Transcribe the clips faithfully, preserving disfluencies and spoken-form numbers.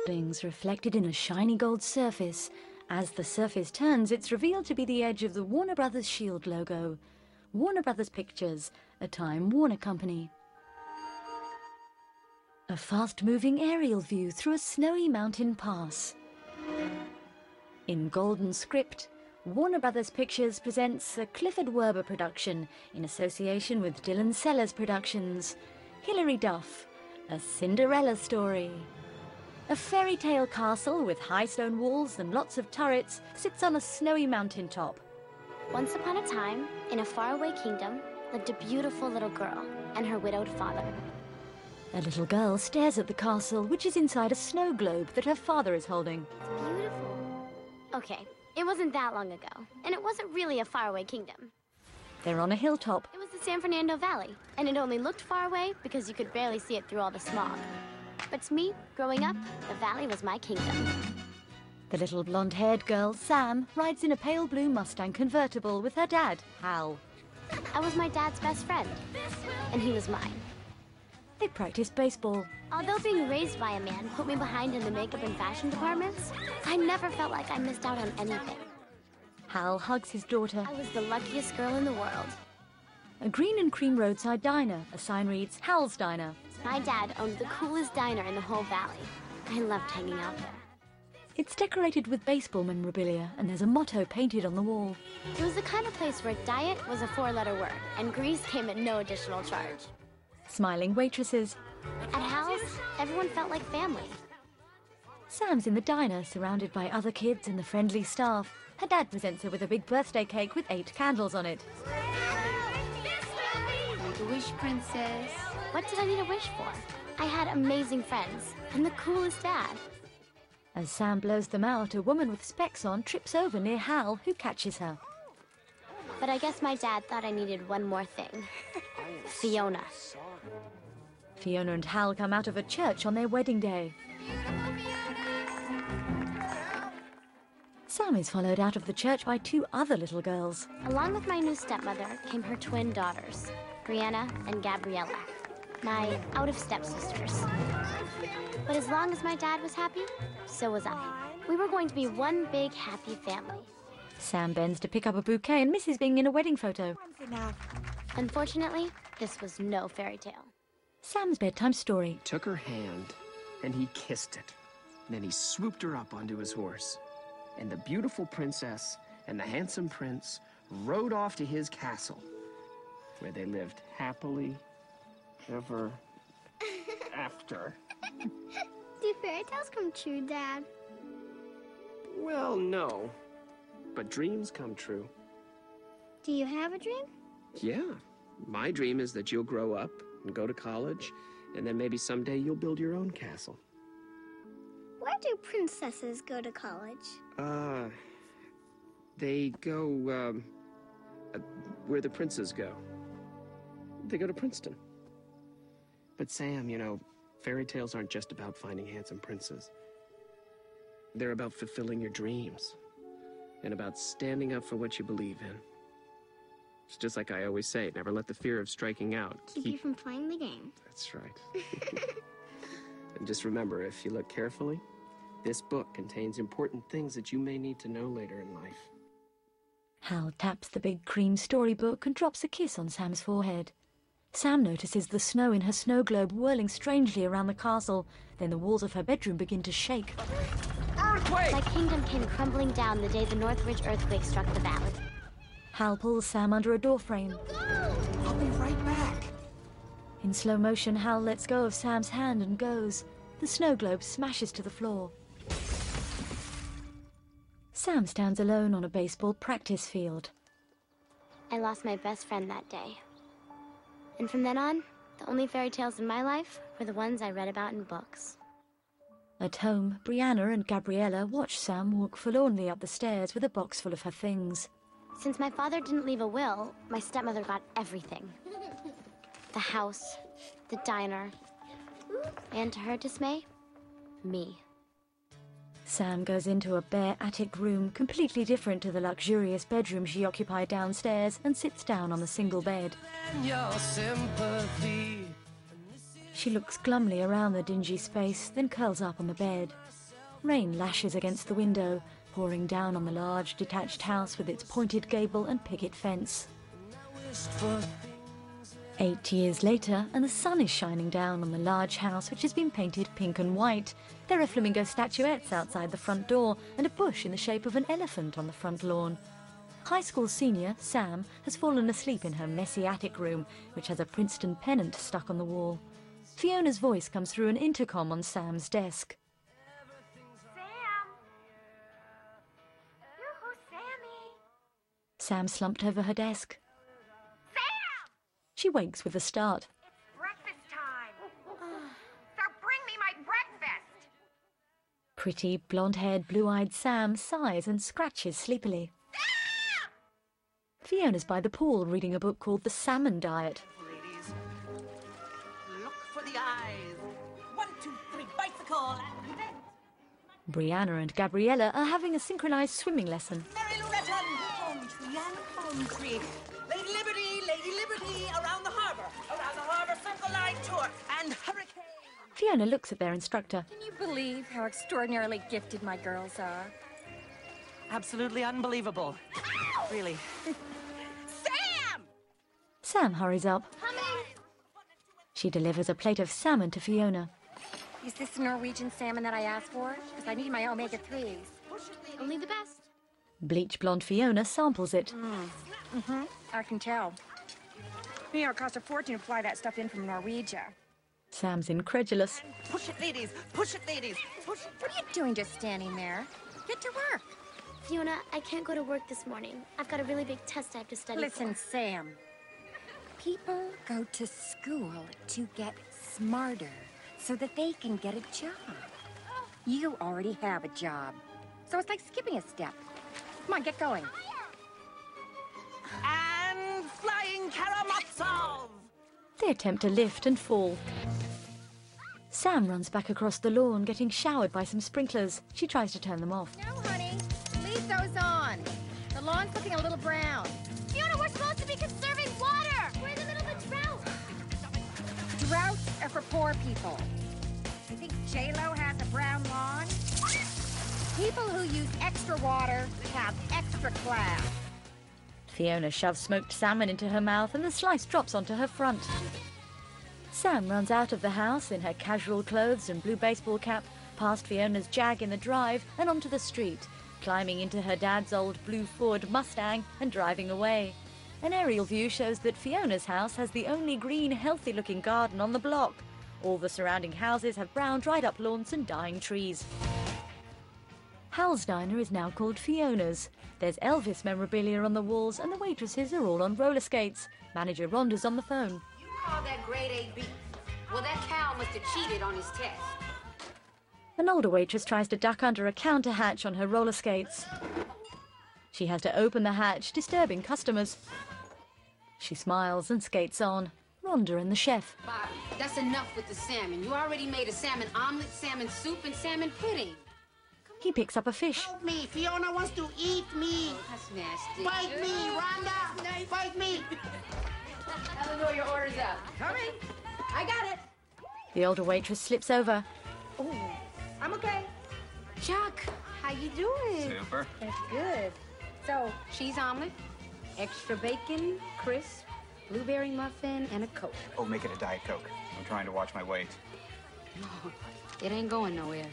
moldings reflected in a shiny gold surface. As the surface turns, it's revealed to be the edge of the Warner Brothers Shield logo. Warner Brothers Pictures, a Time Warner company. A fast-moving aerial view through a snowy mountain pass. In golden script, Warner Brothers Pictures presents a Clifford Werber production in association with Dylan Sellers Productions. Hilary Duff, A Cinderella Story. A fairy tale castle with high stone walls and lots of turrets sits on a snowy mountain top. Once upon a time, in a faraway kingdom, lived a beautiful little girl and her widowed father. A little girl stares at the castle, which is inside a snow globe that her father is holding. It's beautiful. Okay, it wasn't that long ago, and it wasn't really a faraway kingdom. They're on a hilltop. It was the San Fernando Valley, and it only looked far away because you could barely see it through all the smog. But to me, growing up, the valley was my kingdom. The little blonde-haired girl, Sam, rides in a pale blue Mustang convertible with her dad, Hal. I was my dad's best friend, and he was mine. They practice baseball. Although being raised by a man put me behind in the makeup and fashion departments, I never felt like I missed out on anything. Hal hugs his daughter. I was the luckiest girl in the world. A green and cream roadside diner. A sign reads, Hal's Diner. My dad owned the coolest diner in the whole valley. I loved hanging out there. It's decorated with baseball memorabilia, and there's a motto painted on the wall. It was the kind of place where diet was a four-letter word, and grease came at no additional charge. Smiling waitresses. At Hal's, everyone felt like family. Sam's in the diner, surrounded by other kids and the friendly staff. Her dad presents her with a big birthday cake with eight candles on it. Make a wish, princess. What did I need a wish for? I had amazing friends, and the coolest dad. As Sam blows them out, a woman with specs on trips over near Hal, who catches her. But I guess my dad thought I needed one more thing. Fiona. Fiona and Hal come out of a church on their wedding day. Sam is followed out of the church by two other little girls. Along with my new stepmother came her twin daughters, Brianna and Gabriella, my out-of-step-sisters. But as long as my dad was happy, so was I. We were going to be one big happy family. Sam bends to pick up a bouquet and misses being in a wedding photo. Unfortunately, this was no fairy tale. Sam's bedtime story. He took her hand, and he kissed it. Then he swooped her up onto his horse. And the beautiful princess and the handsome prince rode off to his castle, where they lived happily ever after. Do fairy tales come true, Dad? Well, no. But dreams come true. Do you have a dream? Yeah. My dream is that you'll grow up and go to college, and then maybe someday you'll build your own castle. Where do princesses go to college? Uh, they go, um, uh, where the princes go. They go to Princeton. But Sam, you know, fairy tales aren't just about finding handsome princes. They're about fulfilling your dreams, and about standing up for what you believe in. It's just like I always say, never let the fear of striking out Keep you from playing the game. That's right. And just remember, if you look carefully, this book contains important things that you may need to know later in life. Hal taps the big cream storybook and drops a kiss on Sam's forehead. Sam notices the snow in her snow globe whirling strangely around the castle. Then the walls of her bedroom begin to shake. Earthquake! My kingdom came crumbling down the day the Northridge earthquake struck the valley. Hal pulls Sam under a doorframe. I'll be right back. In slow motion, Hal lets go of Sam's hand and goes. The snow globe smashes to the floor. Sam stands alone on a baseball practice field. I lost my best friend that day. And from then on, the only fairy tales in my life were the ones I read about in books. At home, Brianna and Gabriella watch Sam walk forlornly up the stairs with a box full of her things. Since my father didn't leave a will, my stepmother got everything. The house, the diner, and to her dismay, me. Sam goes into a bare attic room, completely different to the luxurious bedroom she occupied downstairs, and sits down on the single bed. Your sympathy. She looks glumly around the dingy space, then curls up on the bed. Rain lashes against the window, pouring down on the large detached house with its pointed gable and picket fence. Eight years later, and the sun is shining down on the large house, which has been painted pink and white. There are flamingo statuettes outside the front door and a bush in the shape of an elephant on the front lawn. High school senior, Sam, has fallen asleep in her messy attic room, which has a Princeton pennant stuck on the wall. Fiona's voice comes through an intercom on Sam's desk. Sam! Yoo-hoo, Sammy! Sam slumped over her desk. Sam! She wakes with a start. It's breakfast time. So bring me my breakfast! Pretty, blonde-haired, blue-eyed Sam sighs and scratches sleepily. Fiona's by the pool reading a book called The Salmon Diet. Ladies, look for the eyes. One, two, three, bicycle, and then... Brianna and Gabriella are having a synchronized swimming lesson. Mary Loretta, palm tree and palm tree. Lady Liberty, Lady Liberty, around the harbour. Around the harbour, circle line tour, and hurricane. Fiona looks at their instructor. Can you believe how extraordinarily gifted my girls are? Absolutely unbelievable. Really. Sam! Sam hurries up. Coming! She delivers a plate of salmon to Fiona. Is this the Norwegian salmon that I asked for? Because I need my omega threes. Only the best. Bleach blonde Fiona samples it. Mm-hmm. I can tell. You know, it costs a fortune to fly that stuff in from Norwegia. Sam's incredulous. Push it, ladies. Push it, ladies. Push it. What are you doing just standing there? Get to work. Fiona, I can't go to work this morning. I've got a really big test I have to study Listen, for. Sam. People go to school to get smarter so that they can get a job. You already have a job. So it's like skipping a step. Come on, get going. And flying Karamazov! They attempt to lift and fall. Sam runs back across the lawn, getting showered by some sprinklers. She tries to turn them off. No, honey. Leave those on. The lawn's looking a little brown. Fiona, we're supposed to be conserving water! We're in the middle of a drought! Droughts are for poor people. You think J-Lo has a brown lawn? People who use extra water have extra class. Fiona shoves smoked salmon into her mouth and the slice drops onto her front. Sam runs out of the house in her casual clothes and blue baseball cap, past Fiona's Jag in the drive and onto the street, climbing into her dad's old blue Ford Mustang and driving away. An aerial view shows that Fiona's house has the only green, healthy-looking garden on the block. All the surrounding houses have brown, dried-up lawns and dying trees. Hal's Diner is now called Fiona's. There's Elvis memorabilia on the walls and the waitresses are all on roller skates. Manager Rhonda's on the phone. You call that grade A beef? Well, that cow must have cheated on his test. An older waitress tries to duck under a counter hatch on her roller skates. She has to open the hatch, disturbing customers. She smiles and skates on. Rhonda and the chef. Bobby, that's enough with the salmon. You already made a salmon omelet, salmon soup, and salmon pudding. He picks up a fish. Help me, Fiona wants to eat me. Oh, that's nasty. Bite me, Rhonda. Bite me. Eleanor, your order's up. Coming. I got it. The older waitress slips over. Oh, I'm okay. Chuck, how you doing? Super. That's good. So, cheese omelet, extra bacon, crisp, blueberry muffin, and a Coke. Oh, make it a Diet Coke. I'm trying to watch my weight. No, it ain't going nowhere.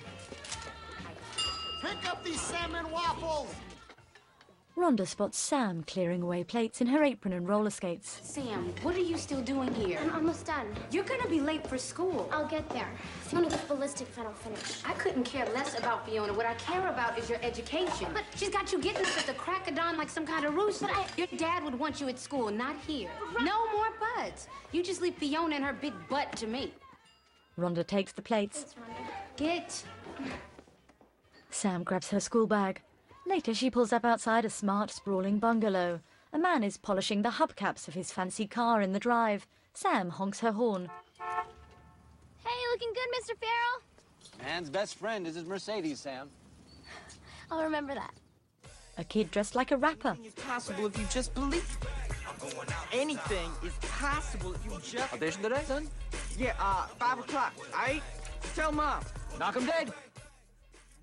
Pick up these salmon waffles. Rhonda spots Sam clearing away plates in her apron and roller skates. Sam, what are you still doing here? I'm almost done. You're gonna be late for school. I'll get there. Fiona goes ballistic if I don't finish. I couldn't care less about Fiona. What I care about is your education. But she's got you getting up at the crack of dawn like some kind of rooster. But I... Your dad would want you at school, not here. No more buts. You just leave Fiona and her big butt to me. Rhonda takes the plates. Thanks, Rhonda. Get. Sam grabs her school bag. Later, she pulls up outside a smart, sprawling bungalow. A man is polishing the hubcaps of his fancy car in the drive. Sam honks her horn. Hey, looking good, Mister Farrell. Man's best friend is his Mercedes, Sam. I'll remember that. A kid dressed like a rapper. Anything is possible if you just believe. Anything is possible if you just... Audition today, son? Yeah, uh, five o'clock, all right? Tell Mom. Knock him dead.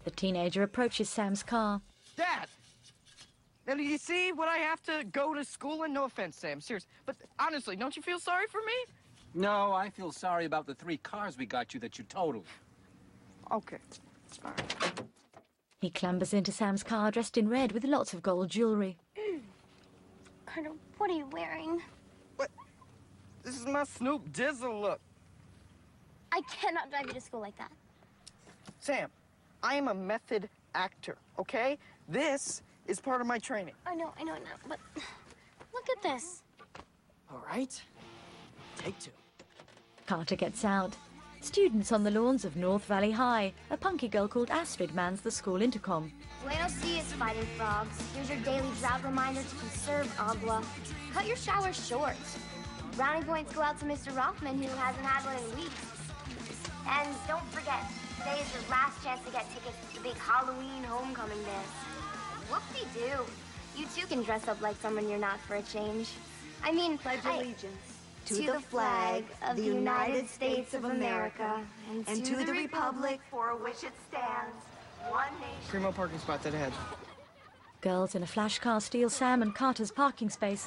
The teenager approaches Sam's car. Dad! Now, do you see what I have to go to school in? No offense, Sam, serious. But honestly, don't you feel sorry for me? No, I feel sorry about the three cars we got you that you totaled. Okay. All right. He clambers into Sam's car dressed in red with lots of gold jewelry. Carter, what are you wearing? What? This is my Snoop Dizzle look. I cannot drive you to school like that. Sam, I am a method actor, okay? This is part of my training. I know, I know, I know, but look at this. All right. Take two. Carter gets out. Students on the lawns of North Valley High. A punky girl called Astrid mans the school intercom. Buenos dias, fighting frogs. Here's your daily drought reminder to conserve agua. Cut your shower short. Brownie points go out to Mister Rothman, who hasn't had one in weeks. And don't forget, today is your last chance to get tickets to the big Halloween homecoming dance. Whoop-de-doo. You too can dress up like someone you're not for a change. I mean, Pledge I... allegiance to the flag of the United States of America and to the republic for which it stands, one nation. Primo parking spot dead ahead. Girls in a flash car steal Sam and Carter's parking space.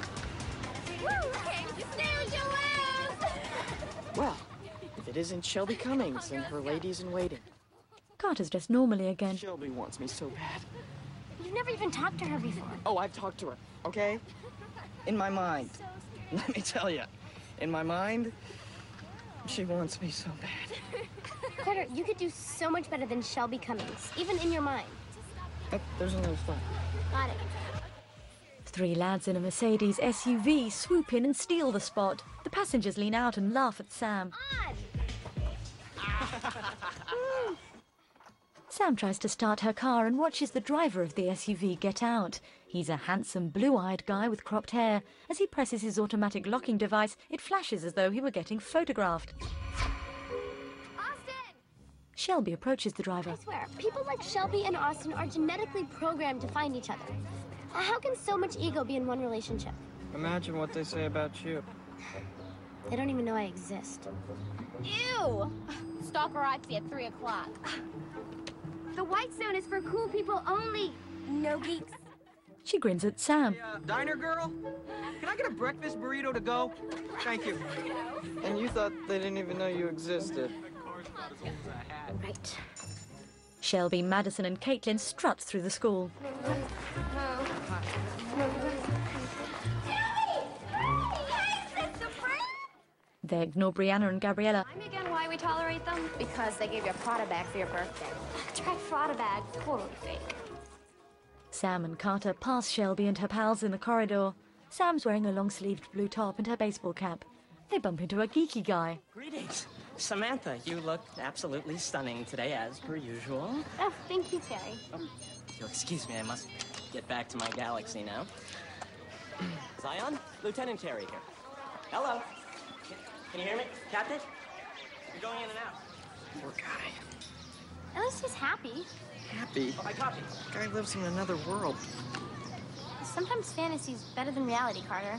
Well, if it isn't Shelby Cummings and her ladies in waiting. Carter's dressed normally again. Shelby wants me so bad. You've never even talked to her before. Oh, I've talked to her, okay? In my mind. Let me tell you, in my mind, she wants me so bad. Carter, you could do so much better than Shelby Cummings, even in your mind. Oh, there's another spot. Got it. Three lads in a Mercedes S U V swoop in and steal the spot. The passengers lean out and laugh at Sam. Sam tries to start her car and watches the driver of the S U V get out. He's a handsome, blue-eyed guy with cropped hair. As he presses his automatic locking device, it flashes as though he were getting photographed. Austin! Shelby approaches the driver. I swear, people like Shelby and Austin are genetically programmed to find each other. How can so much ego be in one relationship? Imagine what they say about you. They don't even know I exist. Ew! Stalkerati at three o'clock. The white zone is for cool people only. No geeks. She grins at Sam. Hey, uh, diner girl? Can I get a breakfast burrito to go? Thank you. And you thought they didn't even know you existed. Right. Shelby, Madison and Caitlin strut through the school. They ignore Brianna and Gabriella. Tell me again why we tolerate them? Because they gave you a Prada bag for your birthday. Try Prada bag. Totally fake. Sam and Carter pass Shelby and her pals in the corridor. Sam's wearing a long-sleeved blue top and her baseball cap. They bump into a geeky guy. Greetings. Samantha, you look absolutely stunning today, as per usual. Oh, thank you, Terry. Oh, you'll excuse me, I must get back to my galaxy now. Zion, Lieutenant Terry here. Hello. Can you hear me? Captain? You're going in and out. Poor guy. At least he's happy. Happy? Oh, I copy. Guy lives in another world. Sometimes fantasy's better than reality, Carter.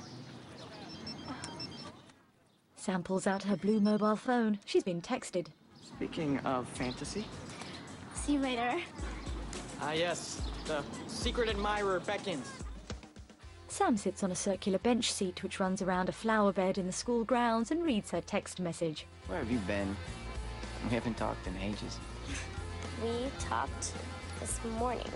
Sam pulls out her blue mobile phone. She's been texted. Speaking of fantasy. See you later. Ah, yes. The secret admirer beckons. Sam sits on a circular bench seat which runs around a flower bed in the school grounds and reads her text message. Where have you been? We haven't talked in ages. We talked this morning.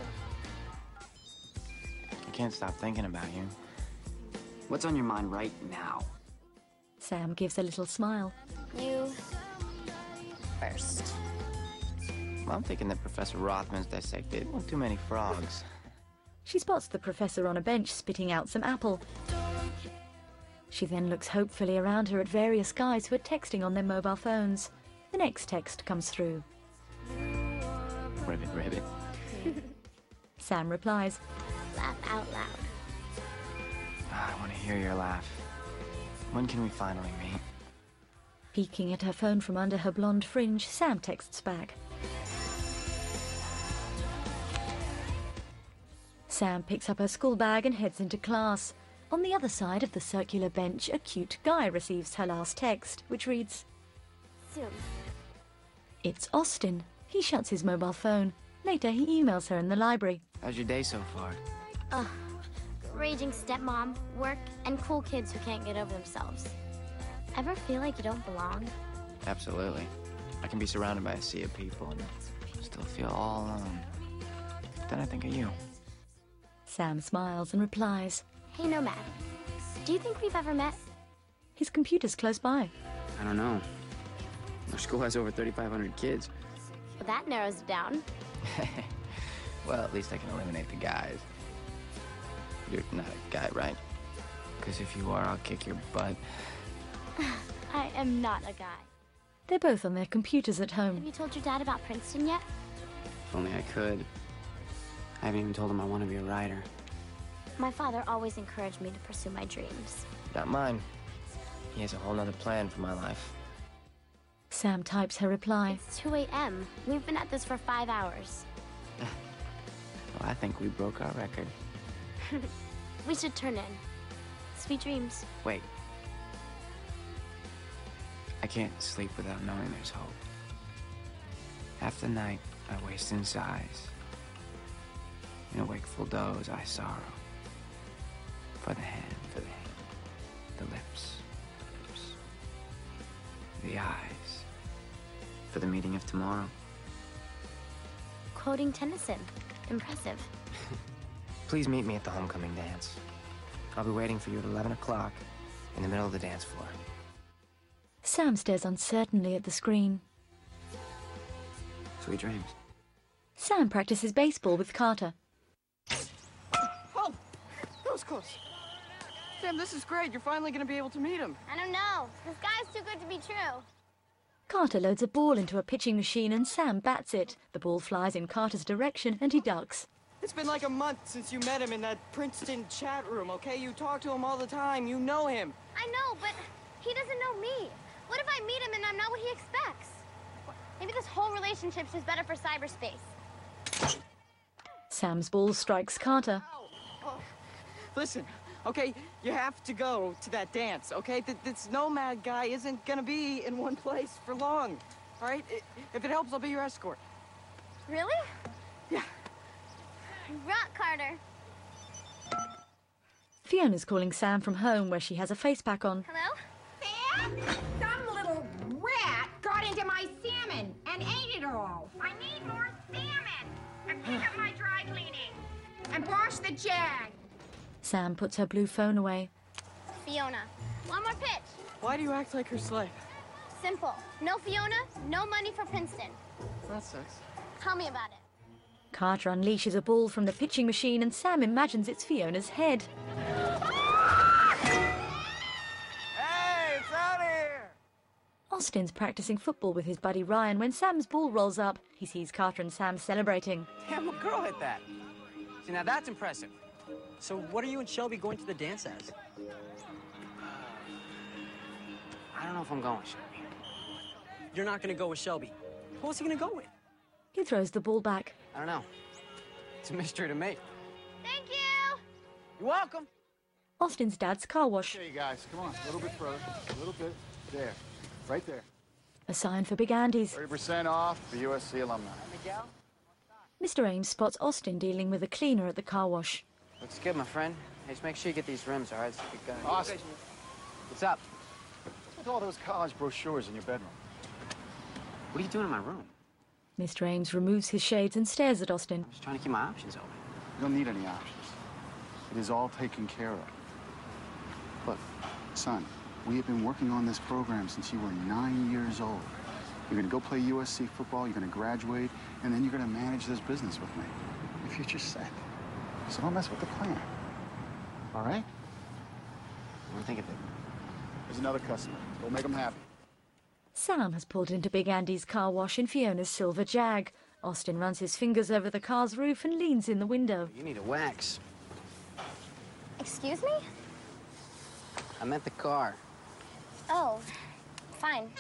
I can't stop thinking about you. What's on your mind right now? Sam gives a little smile. You first. Well, I'm thinking that Professor Rothman's dissected one too many frogs. She spots the professor on a bench spitting out some apple. She then looks hopefully around her at various guys who are texting on their mobile phones. The next text comes through. Ribbit, ribbit. Sam replies. Laugh out loud. I want to hear your laugh. When can we finally meet? Peeking at her phone from under her blonde fringe, Sam texts back. Sam picks up her school bag and heads into class. On the other side of the circular bench, a cute guy receives her last text, which reads, Soon. It's Austin. He shuts his mobile phone. Later, he emails her in the library. How's your day so far? Ugh. Raging stepmom, work, and cool kids who can't get over themselves. Ever feel like you don't belong? Absolutely. I can be surrounded by a sea of people and still feel all alone. Then I think of you. Sam smiles and replies. Hey, Nomad. Do you think we've ever met? His computer's close by. I don't know. Our school has over thirty-five hundred kids. Well, that narrows it down. Well, at least I can eliminate the guys. You're not a guy, right? Because if you are, I'll kick your butt. I am not a guy. They're both on their computers at home. Have you told your dad about Princeton yet? If only I could. I haven't even told him I want to be a writer. My father always encouraged me to pursue my dreams. Not mine. He has a whole nother plan for my life. Sam types her reply. It's two A M We've been at this for five hours. Well, I think we broke our record. We should turn in. Sweet dreams. Wait. I can't sleep without knowing there's hope. Half the night, I waste in sighs. In a wakeful doze, I sorrow. For the hand, for the hand, the lips, lips, the eyes, for the meeting of tomorrow. Quoting Tennyson. Impressive. Please meet me at the homecoming dance. I'll be waiting for you at eleven o'clock in the middle of the dance floor. Sam stares uncertainly at the screen. Sweet dreams. Sam practices baseball with Carter. Oh! That was close. Sam, this is great. You're finally going to be able to meet him. I don't know. This guy's too good to be true. Carter loads a ball into a pitching machine and Sam bats it. The ball flies in Carter's direction and he ducks. It's been like a month since you met him in that Princeton chat room, okay? You talk to him all the time. You know him. I know, but he doesn't know me. What if I meet him and I'm not what he expects? Maybe this whole relationship's just better for cyberspace. Sam's ball strikes Carter. Oh, listen, okay, you have to go to that dance, okay? Th this Nomad guy isn't gonna be in one place for long, all right? I if it helps, I'll be your escort. Really? Yeah. Rock, Carter. Fiona's calling Sam from home where she has a face pack on. Hello? Sam? Some little rat got into my salmon and ate it all. I need more salmon. And pick up my dry cleaning. And wash the jag. Sam puts her blue phone away. Fiona. One more pitch. Why do you act like her slave? Simple. No Fiona, no money for Princeton. That sucks. Tell me about it. Carter unleashes a ball from the pitching machine and Sam imagines it's Fiona's head. Hey, it's out here! Austin's practicing football with his buddy Ryan when Sam's ball rolls up. He sees Carter and Sam celebrating. Damn, a girl hit that. See, now that's impressive. So what are you and Shelby going to the dance as? I don't know if I'm going, Shelby. You're not going to go with Shelby. Who else are you going to go with? He throws the ball back. I don't know. It's a mystery to me. Thank you! You're welcome. Austin's dad's car wash. Okay, guys, come on. A little bit further. A little bit. There. Right there. A sign for Big Andy's. thirty percent off for U S C alumni. Miguel? Mister Ames spots Austin dealing with a cleaner at the car wash. Looks good, my friend. Hey, just make sure you get these rims, all right? It's a good guy. Austin. What's up? What's with all those college brochures in your bedroom? What are you doing in my room? Mister Ames removes his shades and stares at Austin. I'm just trying to keep my options open. You don't need any options. It is all taken care of. Look, son, we have been working on this program since you were nine years old. You're gonna go play U S C football, you're gonna graduate, and then you're gonna manage this business with me. Your future's set. So don't mess with the plan. All right? I'm thinking that. There's another customer. Go make them happy. Sam has pulled into Big Andy's car wash in Fiona's silver Jag. Austin runs his fingers over the car's roof and leans in the window. You need a wax. Excuse me? I meant the car. Oh, fine.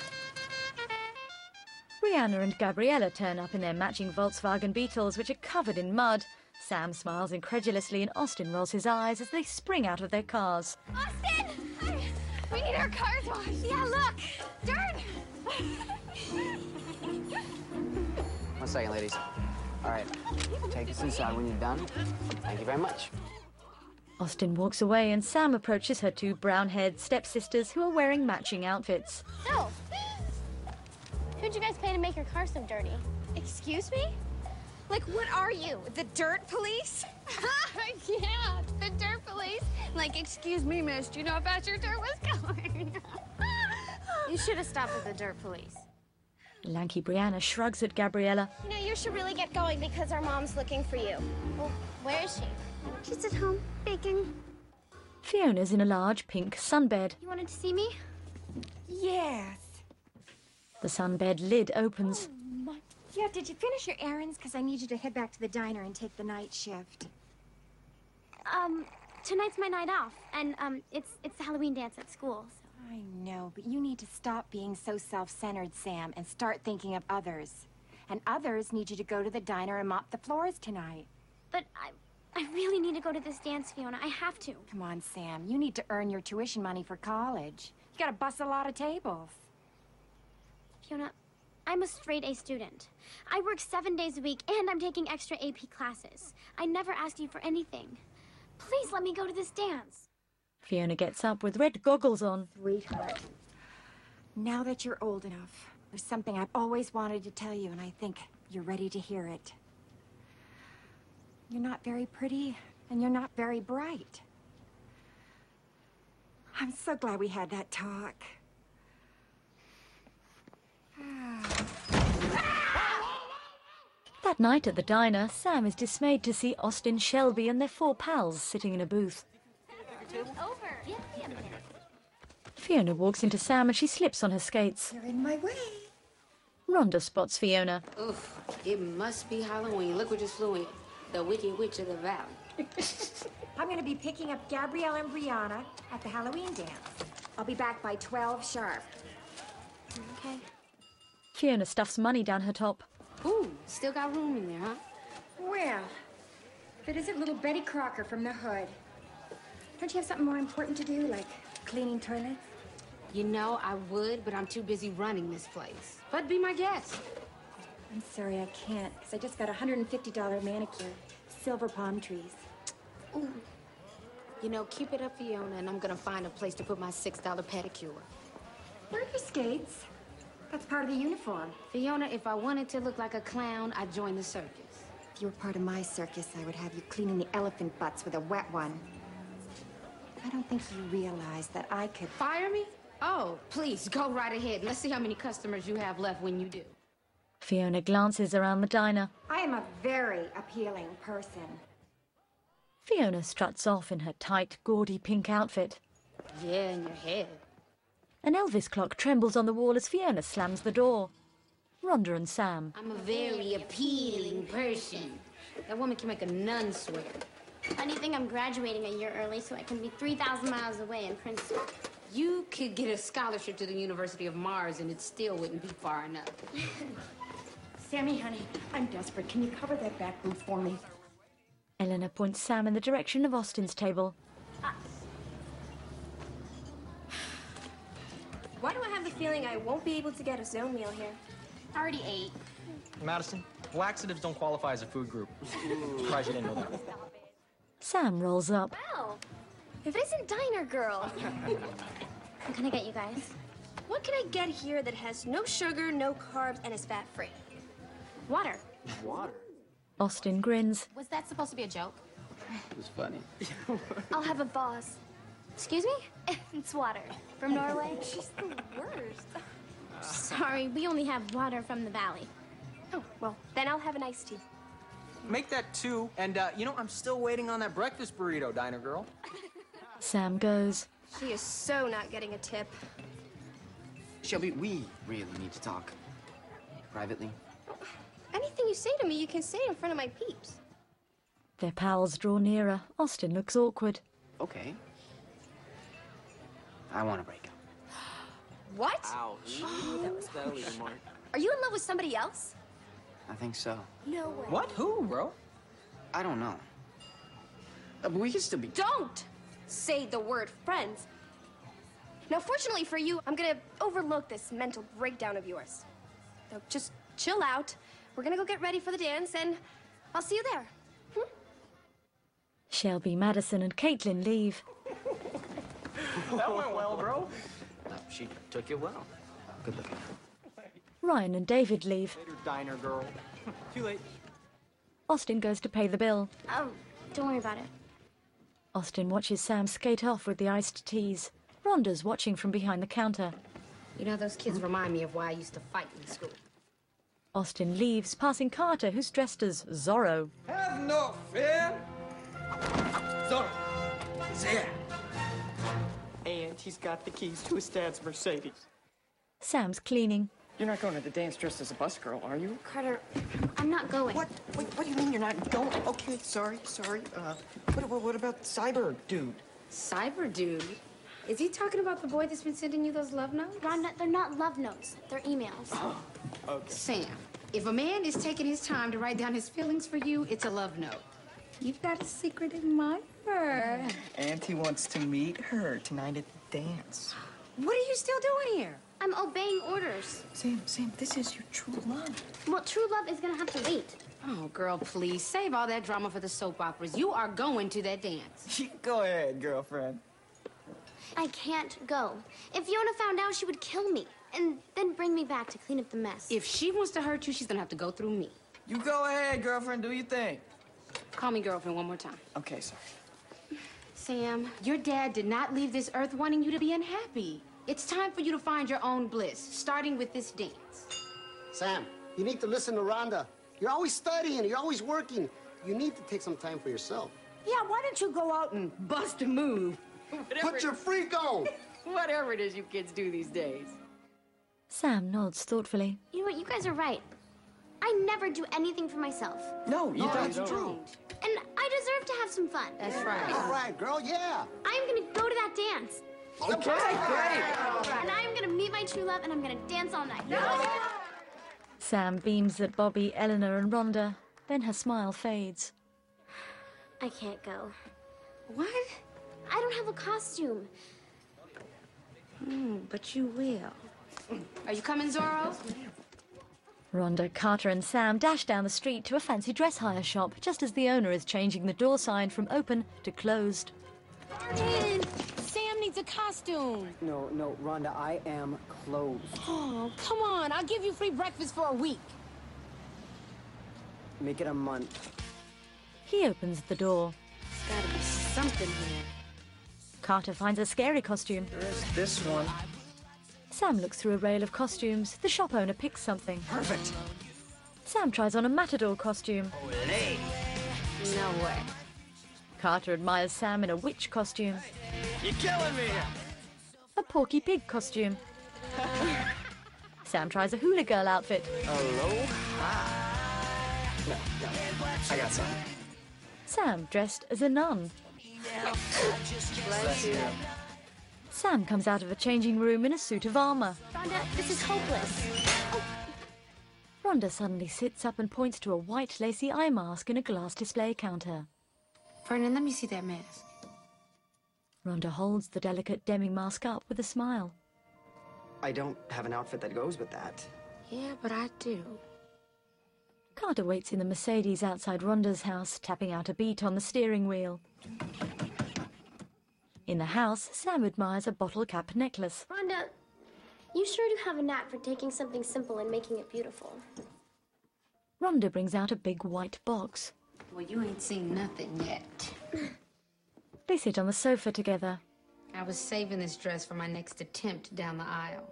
Rihanna and Gabriella turn up in their matching Volkswagen Beetles, which are covered in mud. Sam smiles incredulously and Austin rolls his eyes as they spring out of their cars. Austin! We need our cars washed. Yeah, look! Dirt! One second, ladies. All All right, take us inside when you're done. Thank you very much. Austin walks away and Sam approaches her two brown-haired stepsisters who are wearing matching outfits. So, who'd you guys pay to make your car so dirty? Excuse me? Like, what are you, the dirt police? Yeah, the dirt police. Like, excuse me, miss, do you know how fast your dirt was going? You should have stopped with the dirt police. Lanky Brianna shrugs at Gabriella. You know, you should really get going because our mom's looking for you. Well, where is she? She's at home, baking. Fiona's in a large pink sunbed. You wanted to see me? Yes. The sunbed lid opens. Oh, yeah, did you finish your errands? Because I need you to head back to the diner and take the night shift. Um, tonight's my night off, and, um, it's, it's the Halloween dance at school, so. I know, but you need to stop being so self-centered, Sam, and start thinking of others. And others need you to go to the diner and mop the floors tonight. But I, I really need to go to this dance, Fiona. I have to. Come on, Sam. You need to earn your tuition money for college. You gotta bust a lot of tables. Fiona, I'm a straight-A student. I work seven days a week, and I'm taking extra A P classes. I never asked you for anything. Please let me go to this dance. Fiona gets up with red goggles on. Sweetheart, now that you're old enough, there's something I've always wanted to tell you, and I think you're ready to hear it. You're not very pretty, and you're not very bright. I'm so glad we had that talk. That night at the diner, Sam is dismayed to see Austin, Shelby and their four pals sitting in a booth. Over. Yeah, yeah. Fiona walks into Sam and she slips on her skates. You're in my way. Rhonda spots Fiona. Oof, it must be Halloween. Look what just flew in. The Wicked Witch of the Valley. I'm going to be picking up Gabrielle and Brianna at the Halloween dance. I'll be back by twelve sharp. Okay. Fiona stuffs money down her top. Ooh, still got room in there, huh? Well, if it isn't little Betty Crocker from the hood. Don't you have something more important to do, like cleaning toilets? You know, I would, but I'm too busy running this place. But be my guest. I'm sorry, I can't, because I just got a one hundred fifty dollar manicure. Silver palm trees. Ooh. You know, keep it up, Fiona, and I'm gonna find a place to put my six dollar pedicure. Where are your skates? That's part of the uniform. Fiona, if I wanted to look like a clown, I'd join the circus. If you were part of my circus, I would have you cleaning the elephant butts with a wet one. I don't think you realize that I could... Fire me? Oh, please, go right ahead. Let's see how many customers you have left when you do. Fiona glances around the diner. I am a very appealing person. Fiona struts off in her tight, gaudy pink outfit. Yeah, in your head. An Elvis clock trembles on the wall as Fiona slams the door. Rhonda and Sam. I'm a very appealing person. That woman can make a nun swear. Funny thing, I'm graduating a year early so I can be three thousand miles away in Princeton. You could get a scholarship to the University of Mars and it still wouldn't be far enough. Sammy, honey, I'm desperate. Can you cover that back booth for me? Eleanor points Sam in the direction of Austin's table. Uh, Why do I have the feeling I won't be able to get a zone meal here? I already ate. Madison, laxatives don't qualify as a food group. Surprised you didn't know that. Sam rolls up. Wow. If it isn't Diner Girl. What can I get you guys? What can I get here that has no sugar, no carbs, and is fat-free? Water. Water? Austin grins. Was that supposed to be a joke? It was funny. I'll have a Voss. Excuse me? It's water. From Norway? She's the worst. Sorry, we only have water from the valley. Oh, well, then I'll have an iced tea. Make that two, and uh, you know, I'm still waiting on that breakfast burrito, Diner Girl. Sam goes. She is so not getting a tip. Shelby, we really need to talk. Privately. Anything you say to me, you can say in front of my peeps. Their pals draw nearer. Austin looks awkward. Okay. I want to break up. What? Ouch. Oh, that was That'll harsh. mark. Are you in love with somebody else? I think so. No way. What? Who, bro? I don't know. Uh, but we can still be... Don't say the word friends. Now, fortunately for you, I'm gonna overlook this mental breakdown of yours. Now, just chill out. We're gonna go get ready for the dance, and I'll see you there. Shelby, Madison, and Caitlin leave. That went well, bro. She took it well. Good looking. Ryan and David leave. Later, diner girl. Too late. Austin goes to pay the bill. Oh, don't worry about it. Austin watches Sam skate off with the iced teas. Rhonda's watching from behind the counter. You know, those kids remind me of why I used to fight in school. Austin leaves, passing Carter, who's dressed as Zorro. Have no fear. Zorro. There. And he's got the keys to his dad's Mercedes. Sam's cleaning. You're not going to the dance dressed as a bus girl, are you? Carter, I'm not going. What? Wait, what do you mean you're not going? Okay, sorry, sorry. Uh, what, what, what about Cyber Dude? Cyber Dude? Is he talking about the boy that's been sending you those love notes? Rhonda, they're not love notes. They're emails. Oh, okay. Sam, if a man is taking his time to write down his feelings for you, it's a love note. You've got a secret admirer. Auntie wants to meet her tonight at the dance. What are you still doing here? I'm obeying orders. Sam, Sam, this is your true love. Well, true love is gonna have to wait. Oh, girl, please, save all that drama for the soap operas. You are going to that dance. Go ahead, girlfriend. I can't go. If Fiona found out, she would kill me and then bring me back to clean up the mess. If she wants to hurt you, she's gonna have to go through me. You go ahead, girlfriend. Do your thing. Call me girlfriend one more time. Okay, sorry. Sam, your dad did not leave this earth wanting you to be unhappy. It's time for you to find your own bliss, starting with this dance. Sam, you need to listen to Rhonda. You're always studying, you're always working. You need to take some time for yourself. Yeah, why don't you go out and bust a move? Whatever Put your freak on! Whatever it is you kids do these days. Sam nods thoughtfully. You know what? You guys are right. I never do anything for myself. No, you No, don't. that's true. And I deserve to have some fun. That's right. All right, girl, yeah. I'm gonna go to that dance. Okay, great. And I'm gonna meet my true love and I'm gonna dance all night. Sam beams at Bobby, Eleanor, and Rhonda. Then her smile fades. I can't go. What? I don't have a costume. Hmm, but you will. Are you coming, Zorro? Rhonda, Carter, and Sam dash down the street to a fancy dress hire shop just as the owner is changing the door sign from open to closed. Martin! Sam needs a costume. No, no, Rhonda, I am closed. Oh, come on. I'll give you free breakfast for a week. Make it a month. He opens the door. There's gotta be something here. Carter finds a scary costume. There's this one. Sam looks through a rail of costumes. The shop owner picks something. Perfect. Sam tries on a matador costume. Olé. No way. Carter admires Sam in a witch costume. You're killing me. A Porky Pig costume. Sam tries a hula girl outfit. Aloha. No, no, I got some. Sam dressed as a nun. Bless you. Sam comes out of a changing room in a suit of armor. Rhonda, this is hopeless. Oh. Rhonda suddenly sits up and points to a white lacy eye mask in a glass display counter. Vernon, let me see that mask. Rhonda holds the delicate Deming mask up with a smile. I don't have an outfit that goes with that. Yeah, but I do. Carter waits in the Mercedes outside Rhonda's house, tapping out a beat on the steering wheel. In the house, Sam admires a bottle cap necklace. Rhonda, you sure do have a knack for taking something simple and making it beautiful. Rhonda brings out a big white box. Well, you ain't seen nothing yet. They sit on the sofa together. I was saving this dress for my next attempt down the aisle.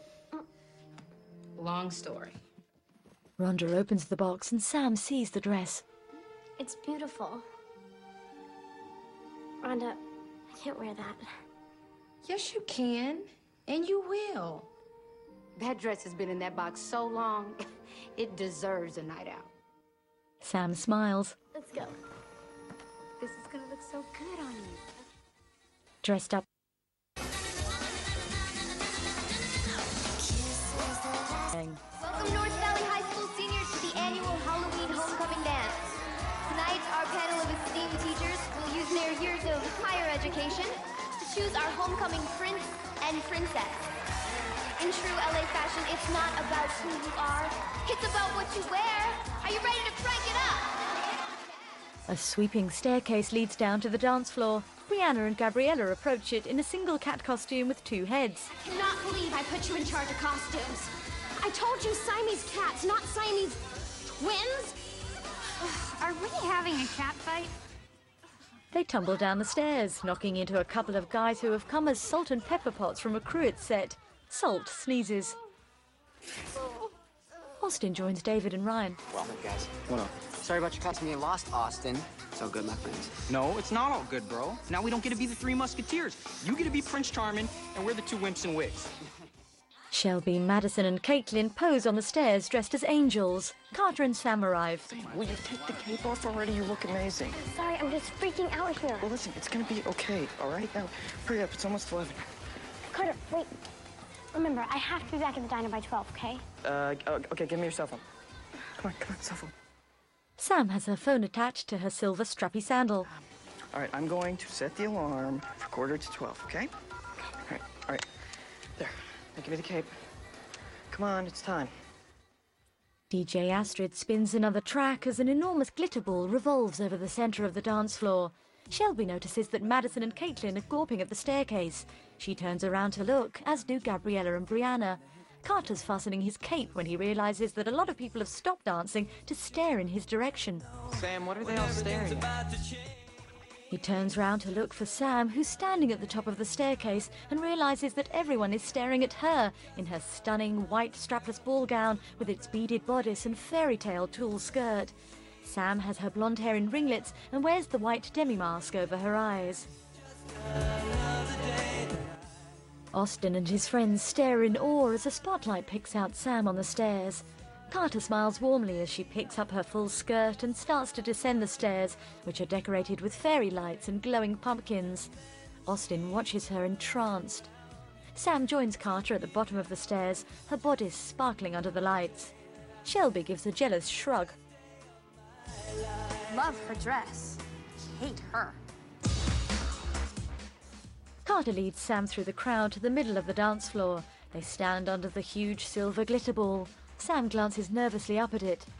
Long story. Rhonda opens the box and Sam sees the dress. It's beautiful. Rhonda, I can't wear that. Yes, you can. And you will. That dress has been in that box so long, it deserves a night out. Sam smiles. Let's go. This is gonna look so good on you. Dressed up. Welcome North Valley High School seniors to the annual Halloween homecoming dance. Tonight, our panel of esteemed teachers will use their years of higher education to choose our homecoming prince and princess. In true L A fashion, it's not about who you are, it's about what you wear. Are you ready to crank it up? A sweeping staircase leads down to the dance floor. Brianna and Gabriella approach it in a single cat costume with two heads. I cannot believe I put you in charge of costumes. I told you Siamese cats, not Siamese twins. Are we having a cat fight? They tumble down the stairs, knocking into a couple of guys who have come as salt and pepper pots from a Cruet set. Salt sneezes. Austin joins David and Ryan. Well, guys. What up? Sorry about your cuts and getting lost, Austin. It's all good, my friends. No, it's not all good, bro. Now we don't get to be the Three Musketeers. You get to be Prince Charming, and we're the two wimps in wigs. Shelby, Madison and Caitlin pose on the stairs dressed as angels. Carter and Sam arrive. Will you take the cape off already? You look amazing. Sorry, I'm just freaking out here. Well, listen, it's gonna be okay, all right? Now, hurry up, it's almost eleven. Carter, wait. Remember, I have to be back at the diner by twelve, okay? Uh, okay, give me your cell phone. Come on, come on, cell phone. Sam has her phone attached to her silver strappy sandal. All right, I'm going to set the alarm for quarter to twelve, okay? All right, all right. There, now give me the cape. Come on, it's time. D J Astrid spins another track as an enormous glitter ball revolves over the centre of the dance floor. Shelby notices that Madison and Caitlin are gawping at the staircase. She turns around to look, as do Gabriella and Brianna. Carter's fastening his cape when he realises that a lot of people have stopped dancing to stare in his direction. Sam, what are they all staring at? He turns round to look for Sam, who's standing at the top of the staircase, and realises that everyone is staring at her in her stunning white strapless ball gown with its beaded bodice and fairy tale tulle skirt. Sam has her blonde hair in ringlets and wears the white demi-mask over her eyes. Austin and his friends stare in awe as a spotlight picks out Sam on the stairs. Carter smiles warmly as she picks up her full skirt and starts to descend the stairs, which are decorated with fairy lights and glowing pumpkins. Austin watches her entranced. Sam joins Carter at the bottom of the stairs, her bodice sparkling under the lights. Shelby gives a jealous shrug. Love her dress. Hate her. Carter leads Sam through the crowd to the middle of the dance floor. They stand under the huge silver glitter ball. Sam glances nervously up at it.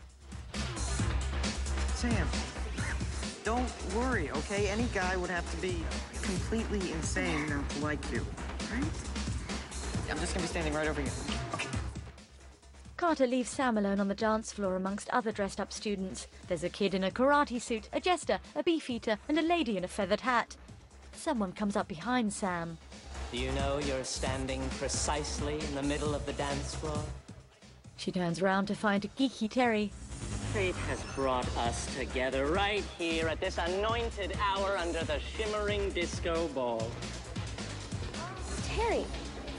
Sam, don't worry, okay? Any guy would have to be completely insane not to like you, right? I'm just gonna be standing right over here. Okay. Carter leaves Sam alone on the dance floor amongst other dressed-up students. There's a kid in a karate suit, a jester, a beefeater, and a lady in a feathered hat. Someone comes up behind Sam. Do you know you're standing precisely in the middle of the dance floor? She turns round to find geeky Terry. Fate has brought us together right here at this anointed hour under the shimmering disco ball. Terry,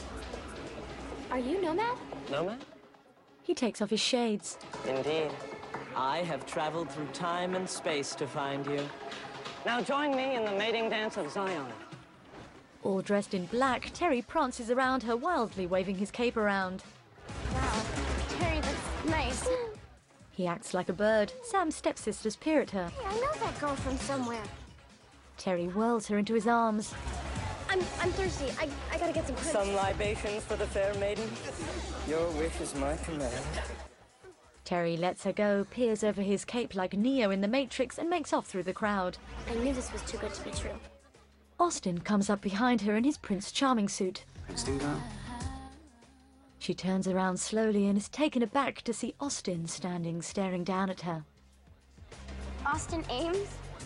are you Nomad? Nomad? He takes off his shades. Indeed. I have traveled through time and space to find you. Now join me in the mating dance of Zion. All dressed in black, Terry prances around her wildly, waving his cape around. Wow, Terry, that's nice. He acts like a bird. Sam's stepsisters peer at her. Hey, I know that girl from somewhere. Terry whirls her into his arms. I'm I'm thirsty. I, I gotta get some prints. Some libations for the fair maiden? Your wish is my command. Terry lets her go, peers over his cape like Neo in The Matrix, and makes off through the crowd. I knew this was too good to be true. Austin comes up behind her in his Prince Charming suit. Princeton girl? She turns around slowly and is taken aback to see Austin standing, staring down at her. Austin Ames?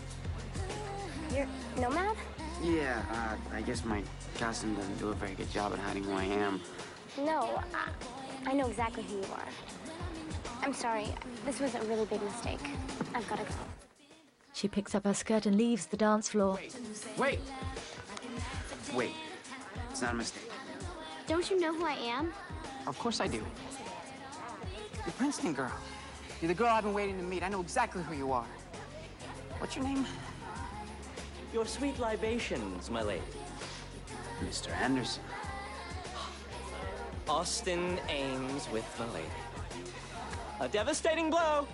You're Nomad? Yeah, uh, I guess my costume doesn't do a very good job at hiding who I am. No, I, I know exactly who you are. I'm sorry. This was a really big mistake. I've gotta go. She picks up her skirt and leaves the dance floor. Wait! Wait. It's not a mistake. Don't you know who I am? Of course I do. You're Princeton girl. You're the girl I've been waiting to meet. I know exactly who you are. What's your name? Your sweet libations, my lady. Mister Anderson. Austin Ames with the lady. A devastating blow.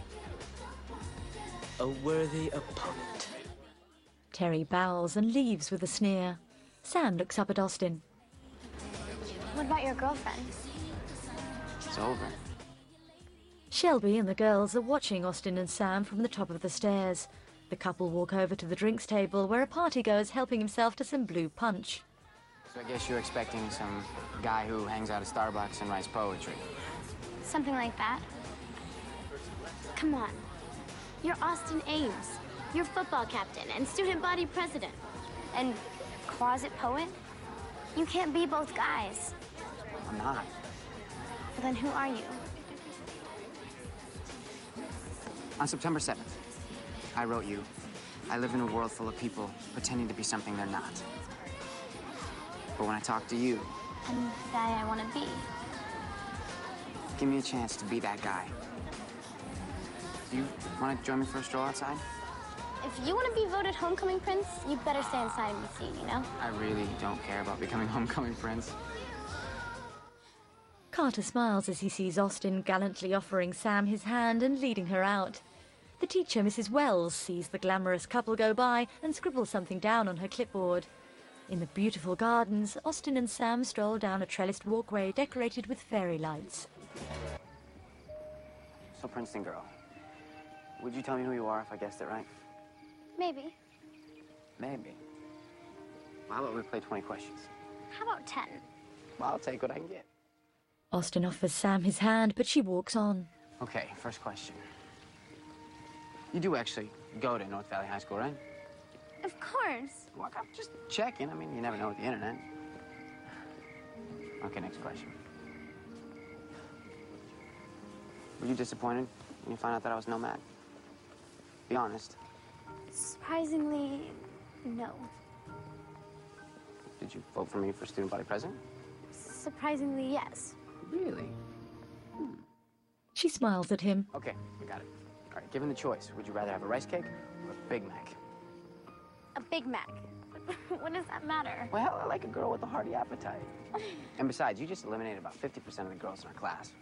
A worthy opponent. Terry bows and leaves with a sneer. Sam looks up at Austin. What about your girlfriend? It's over. Shelby and the girls are watching Austin and Sam from the top of the stairs. The couple walk over to the drinks table where a partygoer is helping himself to some blue punch. So I guess you're expecting some guy who hangs out at Starbucks and writes poetry. Something like that. Come on. You're Austin Ames. You're football captain and student body president. And closet poet? You can't be both guys. I'm not. Well, then who are you? On September seventh, I wrote you, I live in a world full of people pretending to be something they're not. But when I talk to you, I'm the guy I want to be. give me a chance to be that guy. Do you want to join me for a stroll outside? If you want to be voted homecoming prince, you better stay inside and be seen, you know? I really don't care about becoming homecoming prince. Carter smiles as he sees Austin gallantly offering Sam his hand and leading her out. The teacher, Missus Wells, sees the glamorous couple go by and scribbles something down on her clipboard. In the beautiful gardens, Austin and Sam stroll down a trellised walkway decorated with fairy lights. So, Princeton girl, would you tell me who you are if I guessed it right? Maybe. Maybe. Well, how about we play twenty questions? How about ten? Well, I'll take what I can get. Austin offers Sam his hand, but she walks on. Okay, first question. You do actually go to North Valley High School, right? Of course. Well, I'm just checking. I mean, you never know with the internet. Okay, next question. Were you disappointed when you found out that I was nomad? Be honest. Surprisingly, no. Did you vote for me for student body president? Surprisingly, yes. Really? She smiles at him. Okay, I got it. All right, given the choice, would you rather have a rice cake or a Big Mac? A Big Mac. What does that matter? Well, I like a girl with a hearty appetite. And besides, you just eliminated about fifty percent of the girls in our class.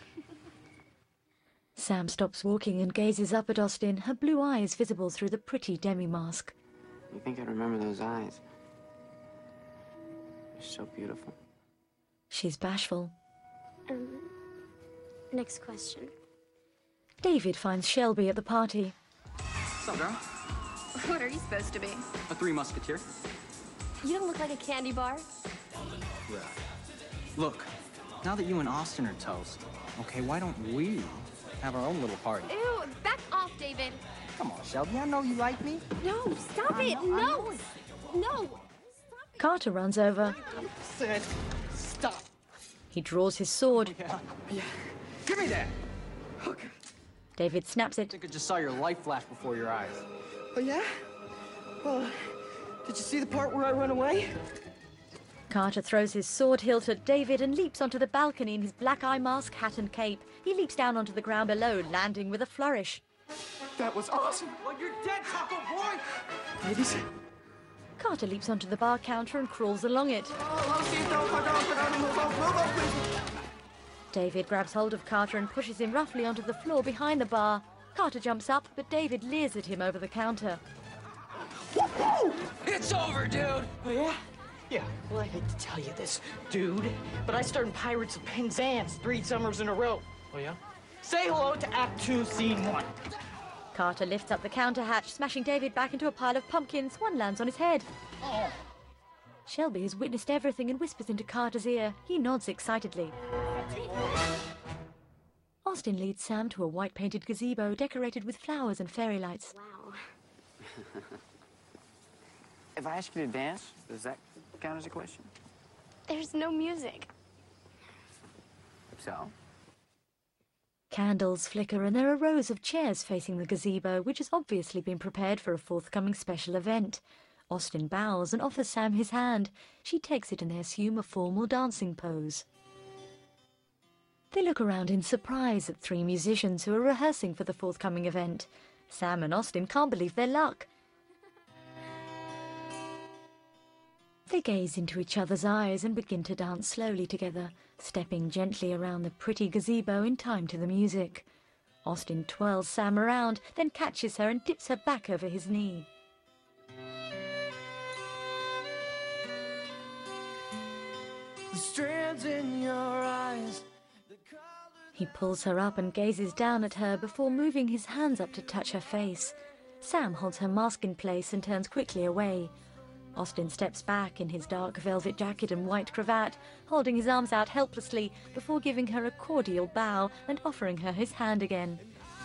Sam stops walking and gazes up at Austin, her blue eyes visible through the pretty demi-mask. You think I'd remember those eyes? They're so beautiful. She's bashful. Um, next question. David finds Shelby at the party. What's up, girl? What are you supposed to be? A Three Musketeer. You don't look like a candy bar. Yeah. Look, now that you and Austin are toast, okay, why don't we have our own little party? Ew, back off, David. Come on, Shelby, I know you like me. No, stop I it. know, No. No. Carter runs over. Said, stop. He draws his sword. Yeah. Yeah. Give me that. Okay. David snaps I it. think I just saw your light flash before your eyes. Oh, yeah? Well, did you see the part where I run away? Carter throws his sword hilt at David and leaps onto the balcony in his black eye mask, hat and cape. He leaps down onto the ground below, landing with a flourish. That was awesome. Well, you're dead, Taco Boy! Ladies. Carter leaps onto the bar counter and crawls along it. David grabs hold of Carter and pushes him roughly onto the floor behind the bar. Carter jumps up, but David leers at him over the counter. It's over, dude! Oh, yeah? Yeah, well, I hate to tell you this, dude, but I starred in Pirates of Penzance three summers in a row. Oh, yeah? Say hello to Act two, Scene one. Carter lifts up the counter hatch, smashing David back into a pile of pumpkins. One lands on his head. Oh. Shelby has witnessed everything and whispers into Carter's ear. He nods excitedly. Austin leads Sam to a white-painted gazebo decorated with flowers and fairy lights. Wow. If I ask you to dance, does that count as a question? There's no music. So? Candles flicker and there are rows of chairs facing the gazebo, which has obviously been prepared for a forthcoming special event. Austin bows and offers Sam his hand. She takes it and they assume a formal dancing pose. They look around in surprise at three musicians who are rehearsing for the forthcoming event. Sam and Austin can't believe their luck. They gaze into each other's eyes and begin to dance slowly together, stepping gently around the pretty gazebo in time to the music. Austin twirls Sam around, then catches her and dips her back over his knee. The strands in your eyes. He pulls her up and gazes down at her before moving his hands up to touch her face. Sam holds her mask in place and turns quickly away. Austin steps back in his dark velvet jacket and white cravat, holding his arms out helplessly before giving her a cordial bow and offering her his hand again.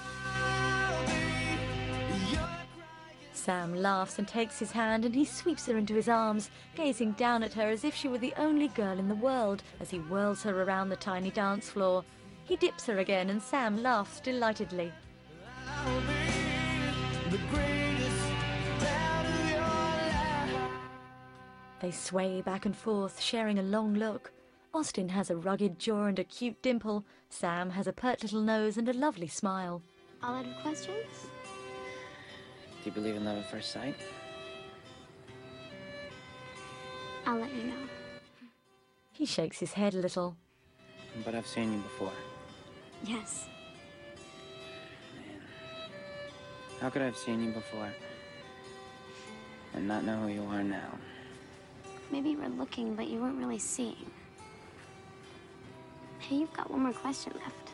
Sam laughs and takes his hand, and he sweeps her into his arms, gazing down at her as if she were the only girl in the world as he whirls her around the tiny dance floor. He dips her again, and Sam laughs delightedly. They sway back and forth, sharing a long look. Austin has a rugged jaw and a cute dimple. Sam has a pert little nose and a lovely smile. All out of questions? Do you believe in love at first sight? I'll let you know. He shakes his head a little. But I've seen you before. Yes. How could I have seen you before and not know who you are now? Maybe you were looking, but you weren't really seeing. Hey, you've got one more question left.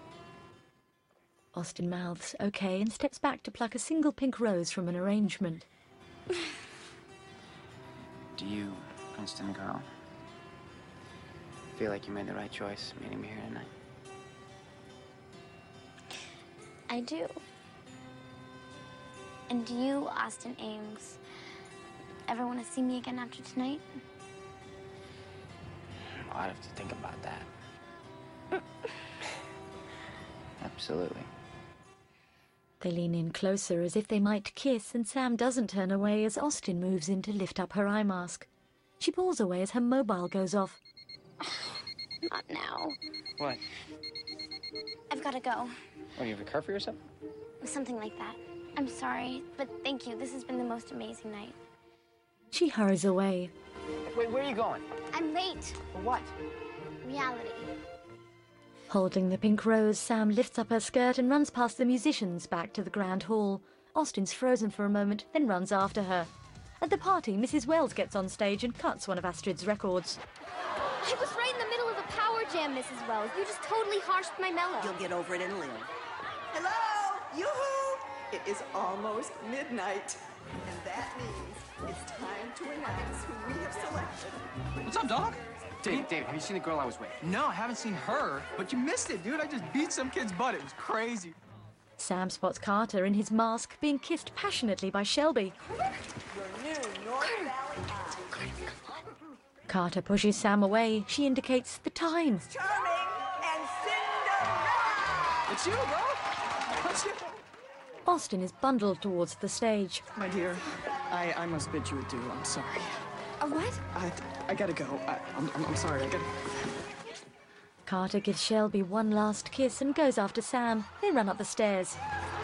Austin mouths okay and steps back to pluck a single pink rose from an arrangement. Do you, Princeton girl, feel like you made the right choice meeting me here tonight? I do. And do you, Austin Ames, ever want to see me again after tonight? Well, I'd have to think about that. Absolutely. They lean in closer as if they might kiss, and Sam doesn't turn away as Austin moves in to lift up her eye mask. She pulls away as her mobile goes off. Not now. What? I've got to go. What, do you have a car for yourself? Something like that. I'm sorry, but thank you. This has been the most amazing night. She hurries away. Wait, where are you going? I'm late. For what? Reality. Holding the pink rose, Sam lifts up her skirt and runs past the musicians back to the grand hall. Austin's frozen for a moment, then runs after her. At the party, Missus Wells gets on stage and cuts one of Astrid's records. I was right in the middle of a power jam, Missus Wells. You just totally harshed my mellow. You'll get over it in a little. Hello! Yoo-hoo! It is almost midnight, and that means it's time to announce who we have selected. What's up, dog? Dave, Dave, have you seen the girl I was with? No, I haven't seen her, but you missed it, dude. I just beat some kid's butt. It was crazy. Sam spots Carter in his mask being kissed passionately by Shelby. Your new North Valley High. Carter pushes Sam away. She indicates the time. Charming and Cinderella! It's you, bro. It's you. Austin is bundled towards the stage. My dear, I, I must bid you adieu. I'm sorry. A what? I, I gotta go. I, I'm, I'm, I'm sorry. I gotta... Carter gives Shelby one last kiss and goes after Sam. They run up the stairs.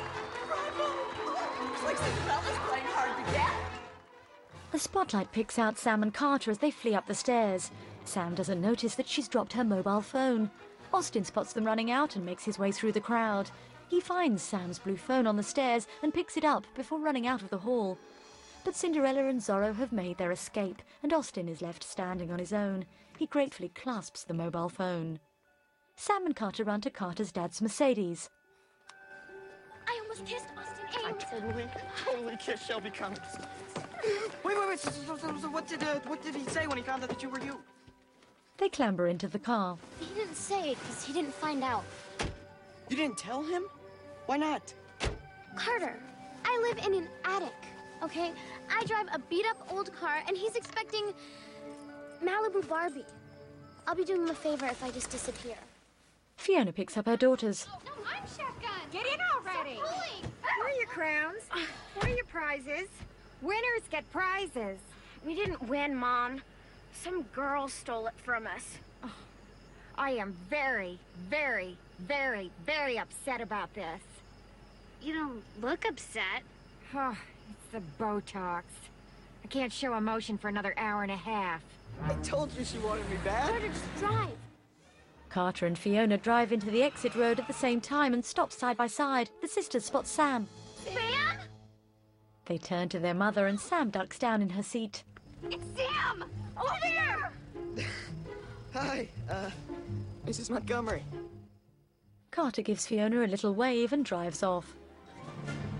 Looks like Cinderella's playing hard to get. The spotlight picks out Sam and Carter as they flee up the stairs. Sam doesn't notice that she's dropped her mobile phone. Austin spots them running out and makes his way through the crowd. He finds Sam's blue phone on the stairs and picks it up before running out of the hall. But Cinderella and Zorro have made their escape, and Austin is left standing on his own. He gratefully clasps the mobile phone. Sam and Carter run to Carter's dad's Mercedes. I almost kissed Austin Ames. I totally, totally kissed Shelby Cummings. Wait, wait, wait. So, so, so, so what did uh, what did he say when he found out that you were you? They clamber into the car. He didn't say it because he didn't find out. You didn't tell him? Why not? Carter, I live in an attic, okay? I drive a beat-up old car, and he's expecting Malibu Barbie. I'll be doing him a favor if I just disappear. Fiona picks up her daughters. No, I'm shotgun. Get in already. Stop pulling. Where are your crowns? Where are your prizes? Winners get prizes. We didn't win, Mom. Some girl stole it from us. Oh, I am very, very, very, very upset about this. You don't look upset. Oh, it's the Botox. I can't show emotion for another hour and a half. I told you she wanted me bad. Carter, just drive. Carter and Fiona drive into the exit road at the same time and stop side by side. The sisters spot Sam. Sam? They turn to their mother and Sam ducks down in her seat. It's Sam! Over there! Hi, uh, Missus Montgomery. Carter gives Fiona a little wave and drives off. Mom,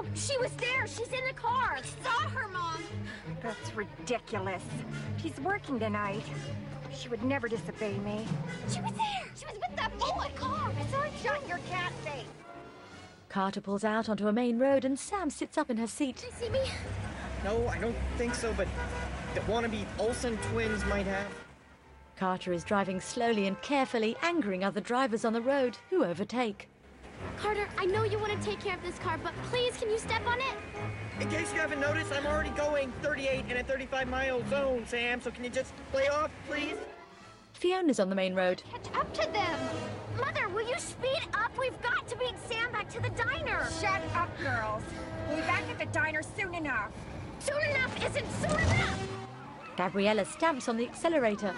No, she was there. She's in the car. I saw her, Mom. That's ridiculous. She's working tonight. She would never disobey me. She was there. She was with that fool in the car. I saw her. Shut your cat face. Carter pulls out onto a main road and Sam sits up in her seat. Did you see me? No, I don't think so, but the wannabe Olsen twins might have. Carter is driving slowly and carefully, angering other drivers on the road who overtake. Carter, I know you want to take care of this car, but please, can you step on it? In case you haven't noticed, I'm already going thirty-eight in a thirty-five mile zone, Sam, so can you just play off, please? Fiona's on the main road. Catch up to them! Mother, will you speed up? We've got to beat Sam back to the diner! Shut up, girls. We'll be back at the diner soon enough. Soon enough isn't soon enough! Gabriella stamps on the accelerator.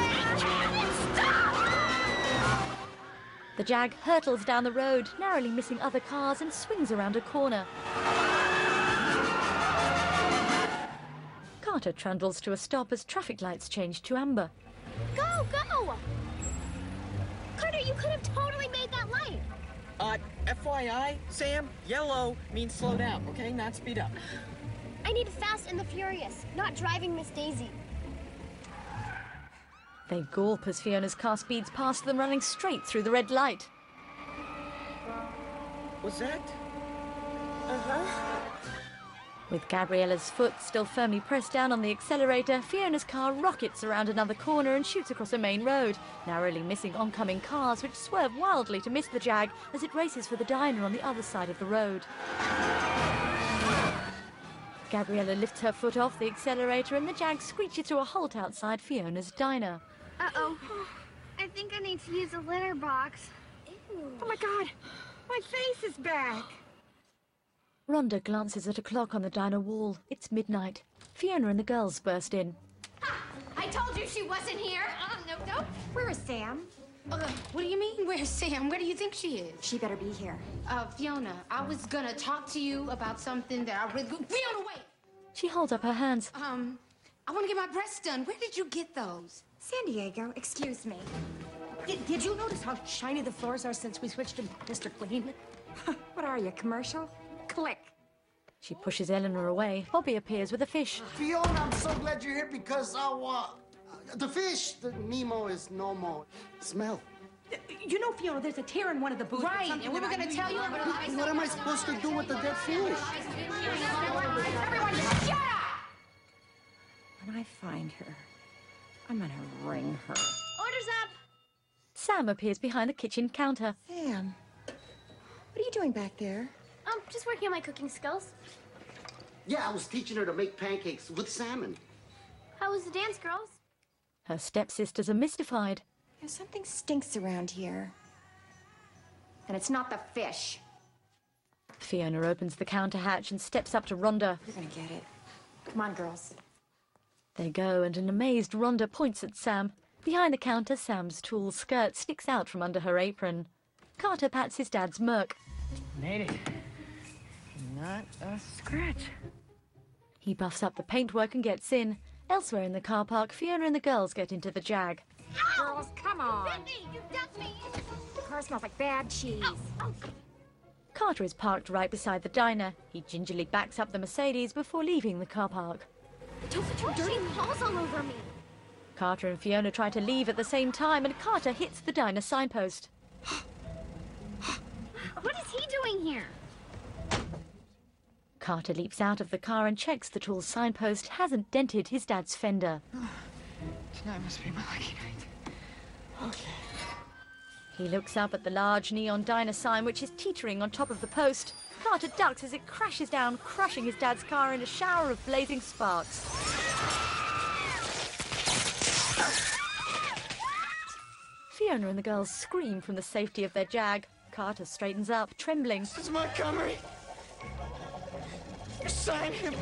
Stop! The Jag hurtles down the road, narrowly missing other cars, and swings around a corner. Carter trundles to a stop as traffic lights change to amber. Go, go! Carter, you could have totally made that light. Uh, F Y I, Sam, yellow means slow down, okay? Not speed up. I need Fast and the Furious, not driving Miss Daisy. They gulp as Fiona's car speeds past them, running straight through the red light. Was that? Uh-huh. With Gabriella's foot still firmly pressed down on the accelerator, Fiona's car rockets around another corner and shoots across a main road, narrowly missing oncoming cars which swerve wildly to miss the Jag as it races for the diner on the other side of the road. Gabriella lifts her foot off the accelerator and the Jag screeches to a halt outside Fiona's diner. Uh-oh. I think I need to use a litter box. Oh my God, my face is back. Rhonda glances at a clock on the diner wall. It's midnight. Fiona and the girls burst in. I told you she wasn't here. Uh, no, no. Where is Sam? Uh, what do you mean, where's Sam? Where do you think she is? She better be here. Uh, Fiona, I was gonna talk to you about something that I really... Fiona, wait! She holds up her hands. Um, I want to get my breasts done. Where did you get those? San Diego, excuse me. Did, did you notice how shiny the floors are since we switched to Mister Clean? What are you, commercial? Click. She pushes Eleanor away. Bobby appears with a fish. Fiona, I'm so glad you're here because I uh, the fish, the Nemo is no more. Smell. You know, Fiona, there's a tear in one of the booths. Right, and we were going to tell you... What am I supposed to do with the dead fish? Everyone, shut up! When I find her, I'm gonna ring her. Orders up! Sam appears behind the kitchen counter. Sam, what are you doing back there? Um, just working on my cooking skills. Yeah, I was teaching her to make pancakes with salmon. How was the dance, girls? Her stepsisters are mystified. Yeah, something stinks around here. And it's not the fish. Fiona opens the counter hatch and steps up to Rhonda. You're gonna get it. Come on, girls. They go, and an amazed Rhonda points at Sam. Behind the counter, Sam's tulle skirt sticks out from under her apron. Carter pats his dad's Merc. Made it. Not a scratch. He buffs up the paintwork and gets in. Elsewhere in the car park, Fiona and the girls get into the Jag. Girls, come on. You bit me! You dumped me! The car smells like bad cheese. Oh, oh. Carter is parked right beside the diner. He gingerly backs up the Mercedes before leaving the car park. Don't put your dirty paws all over me! Carter and Fiona try to leave at the same time, and Carter hits the diner signpost. What is he doing here? Carter leaps out of the car and checks the tool signpost hasn't dented his dad's fender. Tonight must be my lucky night. Okay. He looks up at the large neon diner sign, which is teetering on top of the post. Carter ducks as it crashes down, crushing his dad's car in a shower of blazing sparks. Fiona and the girls scream from the safety of their Jag. Carter straightens up, trembling. This is Montgomery. Sign him.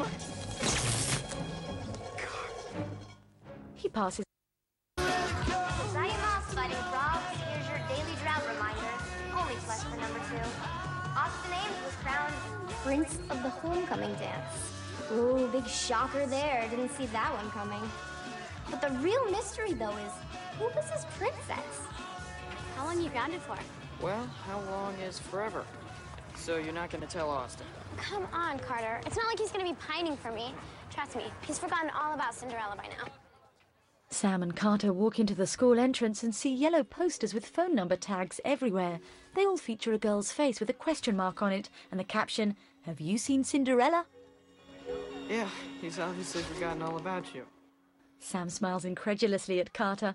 He passes. Sayonara, Fighting Frogs. Here's your daily drought reminder. Only flesh for number two. Austin Ames was crowned Prince of the Homecoming Dance. Ooh, big shocker there. Didn't see that one coming. But the real mystery, though, is who was this princess? How long you grounded for? Well, how long is forever? So you're not gonna tell Austin? Come on, Carter. It's not like he's gonna be pining for me. Trust me, he's forgotten all about Cinderella by now. Sam and Carter walk into the school entrance and see yellow posters with phone number tags everywhere. They all feature a girl's face with a question mark on it and the caption, "Have you seen Cinderella?" Yeah, he's obviously forgotten all about you. Sam smiles incredulously at Carter.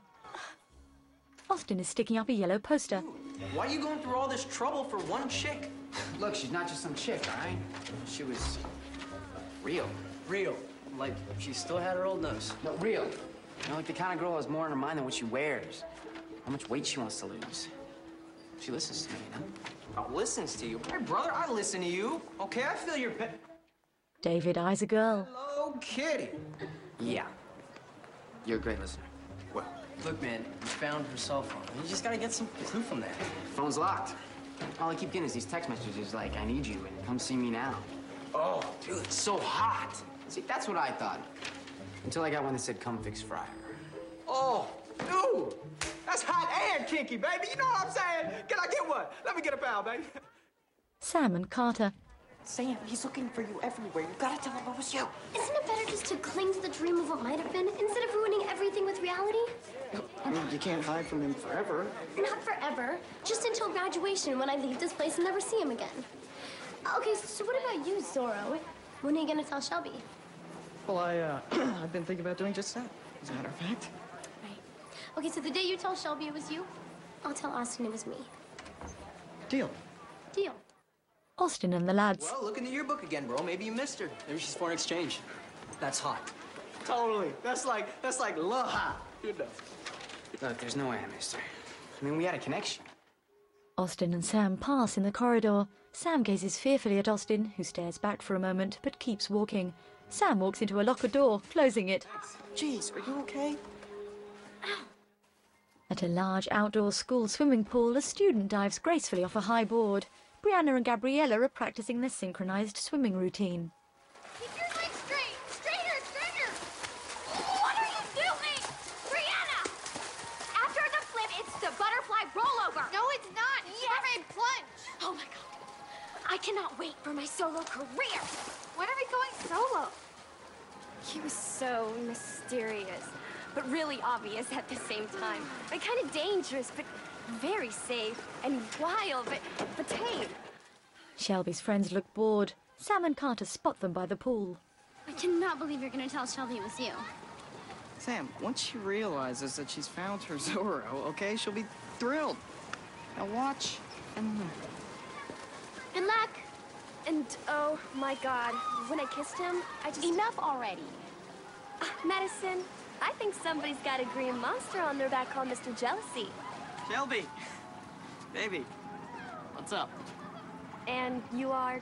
Austin is sticking up a yellow poster. Why are you going through all this trouble for one chick? Look, she's not just some chick, all right? She was real. Real. Like, she still had her old nose. No, real. You know, like the kind of girl who has more in her mind than what she wears. How much weight she wants to lose. She listens to me, you know? Oh, listens to you? Hey, brother, I listen to you. Okay, I feel your pain. David eyes a girl. Hello, Kitty. Yeah. You're a great listener. Well, look, man, you found her cell phone. You just gotta get some clue from that. Phone's locked. All I keep getting is these text messages like, "I need you," and "Come see me now." Oh, dude, it's so hot. See, that's what I thought. Until I got one that said, "Come fix fryer." Oh, dude, that's hot and kinky, baby. You know what I'm saying? Can I get one? Let me get a pal, baby. Sam and Carter. Sam, he's looking for you everywhere. You gotta tell him it was you. Isn't it better just to cling to the dream of what might have been instead of ruining everything with reality? I mean, you can't hide from him forever. Not forever. Just until graduation when I leave this place and never see him again. Okay, so what about you, Zorro? When are you gonna tell Shelby? Well, I, uh, I've been thinking about doing just that, as a matter of fact. Right. Okay, so the day you tell Shelby it was you, I'll tell Austin it was me. Deal. Deal. Austin and the lads. Well, look in the yearbook again, bro. Maybe you missed her. Maybe she's foreign exchange. That's hot. Totally. That's like, that's like love hot. You know. Look, there's no way I missed her. I mean, we had a connection. Austin and Sam pass in the corridor. Sam gazes fearfully at Austin, who stares back for a moment but keeps walking. Sam walks into a locker door, closing it. Jeez, are you okay? At a large outdoor school swimming pool, a student dives gracefully off a high board. Brianna and Gabriella are practicing their synchronized swimming routine. Keep your legs straight! Straighter, straighter! What are you doing? Brianna! After the flip, it's the butterfly rollover. No, it's not. It's mermaid plunge. Oh my god. I cannot wait for my solo career. When are we going solo? He was so mysterious, but really obvious at the same time. And kind of dangerous, but very safe. And wild, but, but tame. Shelby's friends look bored. Sam and Carter spot them by the pool. I cannot believe you're gonna tell Shelby it was you. Sam, once she realizes that she's found her Zorro, okay, she'll be thrilled. Now watch and learn. Good luck. And oh my god, when I kissed him, I just... Enough already. Uh, Madison, I think somebody's got a green monster on their back called Mister Jealousy. Shelby, baby, what's up? And you are...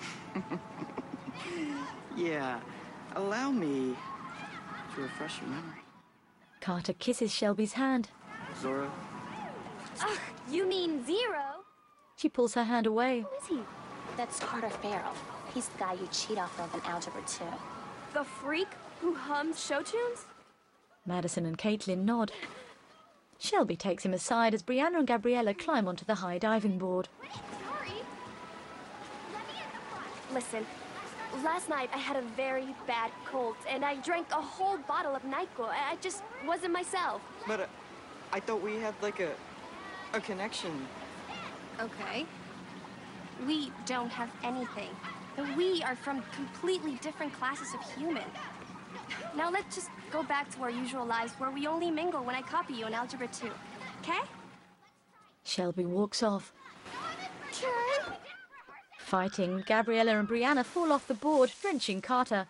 Yeah, allow me to refresh your memory. Carter kisses Shelby's hand. Zorro? Ugh, you mean Zero? She pulls her hand away. Who is he? That's Carter Farrell. He's the guy you cheat off of in Algebra two. The freak who hums show tunes? Madison and Caitlin nod. Shelby takes him aside as Brianna and Gabriella climb onto the high diving board. Sorry. Listen, last night I had a very bad cold, and I drank a whole bottle of NyQuil. I just wasn't myself. But uh, I thought we had like a, a connection. Okay. We don't have anything. We are from completely different classes of human. Now let's just go back to our usual lives where we only mingle when I copy you in Algebra two. Okay? Shelby walks off. Sure. Fighting, Gabriella and Brianna fall off the board, drenching Carter.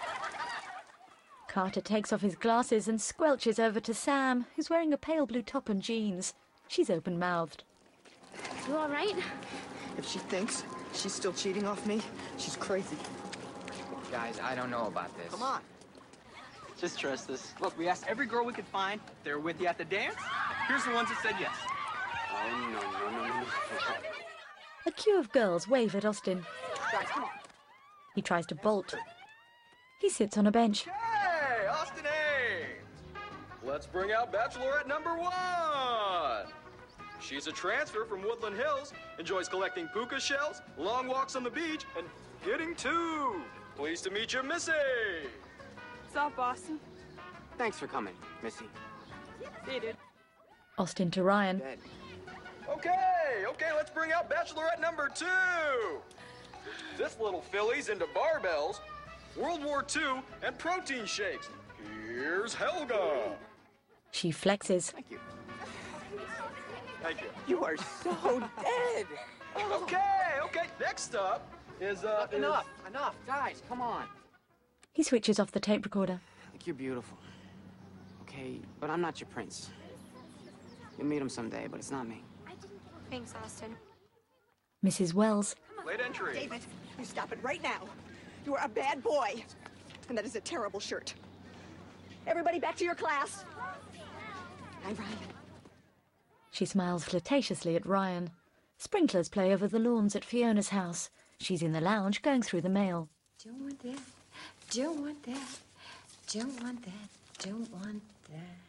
Carter takes off his glasses and squelches over to Sam, who's wearing a pale blue top and jeans. She's open-mouthed. You all right? If she thinks she's still cheating off me, she's crazy. Guys, I don't know about this. Come on. Just trust us. Look, we asked every girl we could find. They were with you at the dance. Here's the ones that said yes. Oh, no, no, no, no, no. A queue of girls wave at Austin. Guys, come on. He tries to bolt. He sits on a bench. Hey, Austin A! Let's bring out Bachelorette number one! She's a transfer from Woodland Hills, enjoys collecting puka shells, long walks on the beach, and getting two. Pleased to meet you, Missy. What's up, Austin? Thanks for coming, Missy. See you, dude. Austin to Ryan. Okay, okay, let's bring out Bachelorette number two. This little filly's into barbells, World War Two, and protein shakes. Here's Helga. She flexes. Thank you. Thank you. You are so dead. Okay, okay. Next up is uh. Enough, enough, guys, come on. He switches off the tape recorder. I think you're beautiful. Okay, but I'm not your prince. You'll meet him someday, but it's not me. Thanks, Austin. Missus Wells. Late entry. David, you stop it right now. You are a bad boy. And that is a terrible shirt. Everybody back to your class. Hi, Ryan. She smiles flirtatiously at Ryan. Sprinklers play over the lawns at Fiona's house. She's in the lounge going through the mail. Don't want that. Don't want that. Don't want that. Don't want that.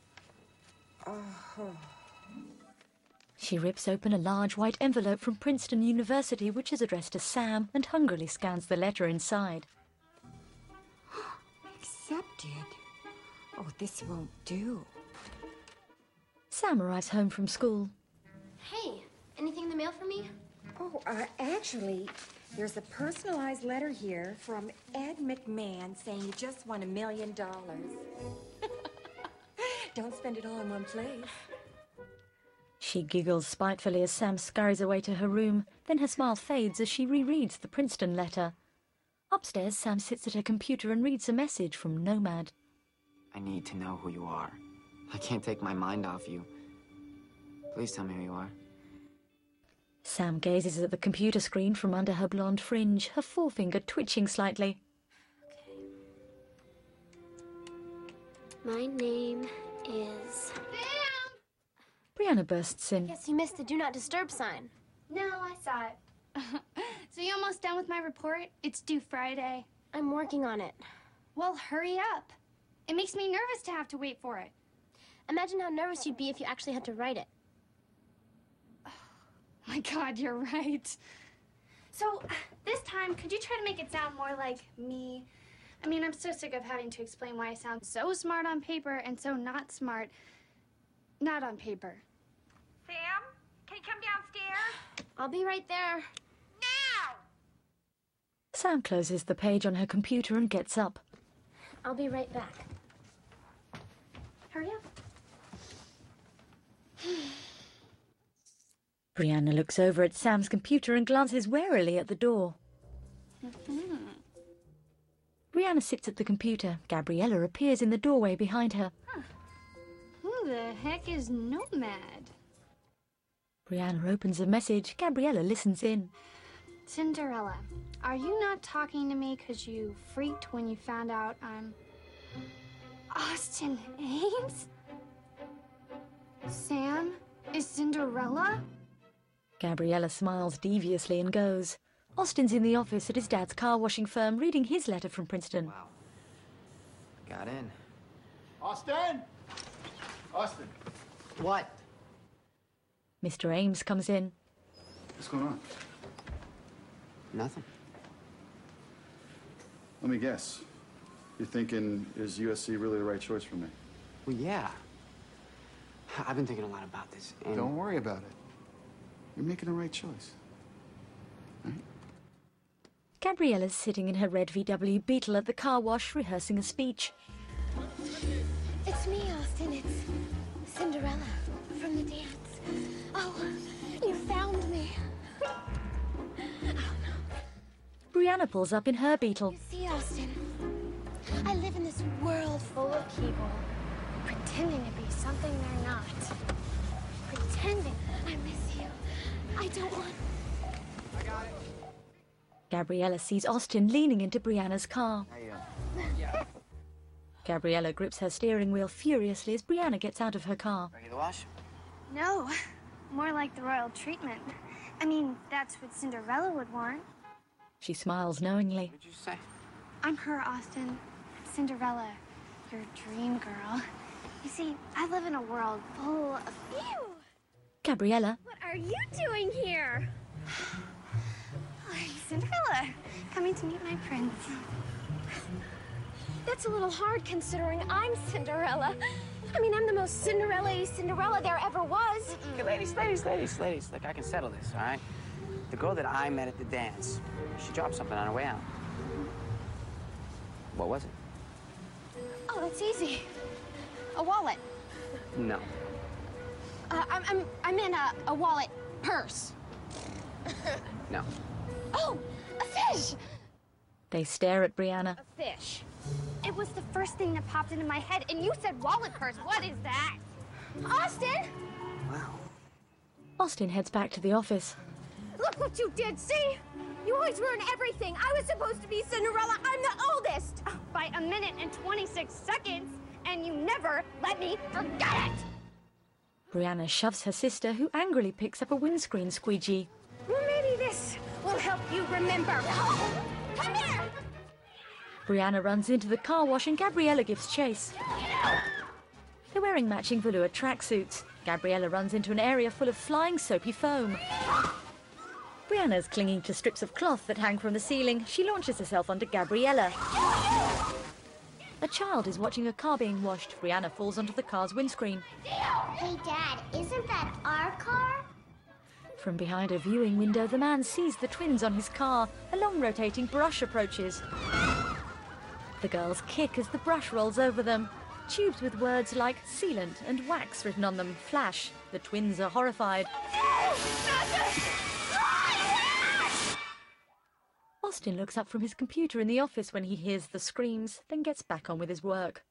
Oh. She rips open a large white envelope from Princeton University, which is addressed to Sam, and hungrily scans the letter inside. Accepted. Oh, this won't do. Sam arrives home from school. Hey, anything in the mail for me? Oh, uh, actually, there's a personalized letter here from Ed McMahon saying you just won a million dollars. Don't spend it all in one place. She giggles spitefully as Sam scurries away to her room. Then her smile fades as she rereads the Princeton letter. Upstairs, Sam sits at her computer and reads a message from Nomad. I need to know who you are. I can't take my mind off you. Please tell me who you are. Sam gazes at the computer screen from under her blonde fringe, her forefinger twitching slightly. My name is... Brianna bursts in. Guess you missed the do not disturb sign. No, I saw it. So you almost done with my report? It's due Friday. I'm working on it. Well, hurry up. It makes me nervous to have to wait for it. Imagine how nervous you'd be if you actually had to write it. Oh, my God, you're right. So, this time, could you try to make it sound more like me? I mean, I'm so sick of having to explain why I sound so smart on paper and so not smart not on paper. Sam, can you come downstairs? I'll be right there. Now! Sam closes the page on her computer and gets up. I'll be right back. Hurry up. Brianna looks over at Sam's computer and glances warily at the door. Mm-hmm. Brianna sits at the computer. Gabriella appears in the doorway behind her. Huh. Who the heck is Nomad? Brianna opens a message. Gabriella listens in. Cinderella, are you not talking to me because you freaked when you found out I'm Austin Ames? Sam is Cinderella? Gabriella smiles deviously and goes. Austin's in the office at his dad's car washing firm reading his letter from Princeton. Wow. Got in. Austin! Austin. What? Mister Ames comes in. What's going on? Nothing. Let me guess. You're thinking, is U S C really the right choice for me? Well, yeah. I've been thinking a lot about this. And... Don't worry about it. You're making the right choice. Right? Gabriella's sitting in her red V W Beetle at the car wash rehearsing a speech. It's me, Austin. It's Cinderella from the dance. Oh, you found me. Oh, no. Brianna pulls up in her Beetle. You see, Austin, I live in this world full of people pretending to be something they're not. Pretending I miss you. I don't want... I got it. Gabriella sees Austin leaning into Brianna's car. I, uh, yeah. Gabriella grips her steering wheel furiously as Brianna gets out of her car. Ready to wash? No, more like the royal treatment. I mean, that's what Cinderella would want. She smiles knowingly. What did you say? I'm her, Austin. Cinderella, your dream girl. You see, I live in a world full of you. Gabriella. What are you doing here? I'm Cinderella, coming to meet my prince. That's a little hard considering I'm Cinderella. I mean, I'm the most Cinderella-y Cinderella there ever was. Okay, ladies, ladies, ladies, ladies. Look, I can settle this, all right? The girl that I met at the dance, she dropped something on her way out. What was it? Oh, that's easy. A wallet. No. Uh, I'm, I'm, I meant a, a wallet purse. No. Oh, a fish! They stare at Brianna. A fish. It was the first thing that popped into my head, and you said wallet purse. What is that? Austin! Wow. Austin heads back to the office. Look what you did, see? You always ruin everything. I was supposed to be Cinderella. I'm the oldest. By a minute and twenty-six seconds, and you never let me forget it! Brianna shoves her sister, who angrily picks up a windscreen squeegee. Well, maybe this will help you remember. Come here! Brianna runs into the car wash and Gabriella gives chase. They're wearing matching velour tracksuits. Gabriella runs into an area full of flying soapy foam. Brianna's clinging to strips of cloth that hang from the ceiling. She launches herself onto Gabriella. A child is watching a car being washed. Brianna falls onto the car's windscreen. Hey, Dad, isn't that our car? From behind a viewing window, the man sees the twins on his car. A long rotating brush approaches. The girls kick as the brush rolls over them. Tubes with words like sealant and wax written on them flash. The twins are horrified. Austin looks up from his computer in the office when he hears the screams, then gets back on with his work.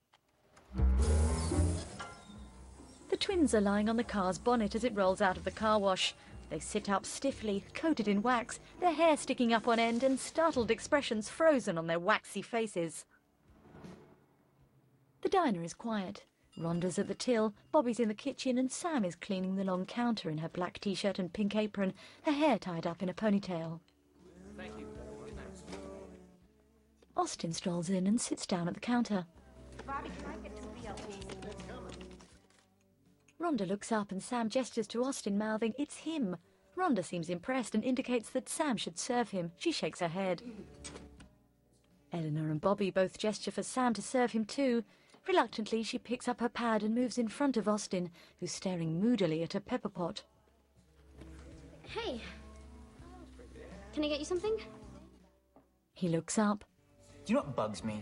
The twins are lying on the car's bonnet as it rolls out of the car wash. They sit up stiffly, coated in wax, their hair sticking up on end and startled expressions frozen on their waxy faces. The diner is quiet. Rhonda's at the till, Bobby's in the kitchen, and Sam is cleaning the long counter in her black t-shirt and pink apron, her hair tied up in a ponytail. Thank you. Good night. Austin strolls in and sits down at the counter. Bobby, can I get two B L Ts? Rhonda looks up and Sam gestures to Austin, mouthing, "It's him." Rhonda seems impressed and indicates that Sam should serve him. She shakes her head. Eleanor and Bobby both gesture for Sam to serve him too. Reluctantly, she picks up her pad and moves in front of Austin, who's staring moodily at a pepper pot. Hey. Can I get you something? He looks up. Do you know what bugs me?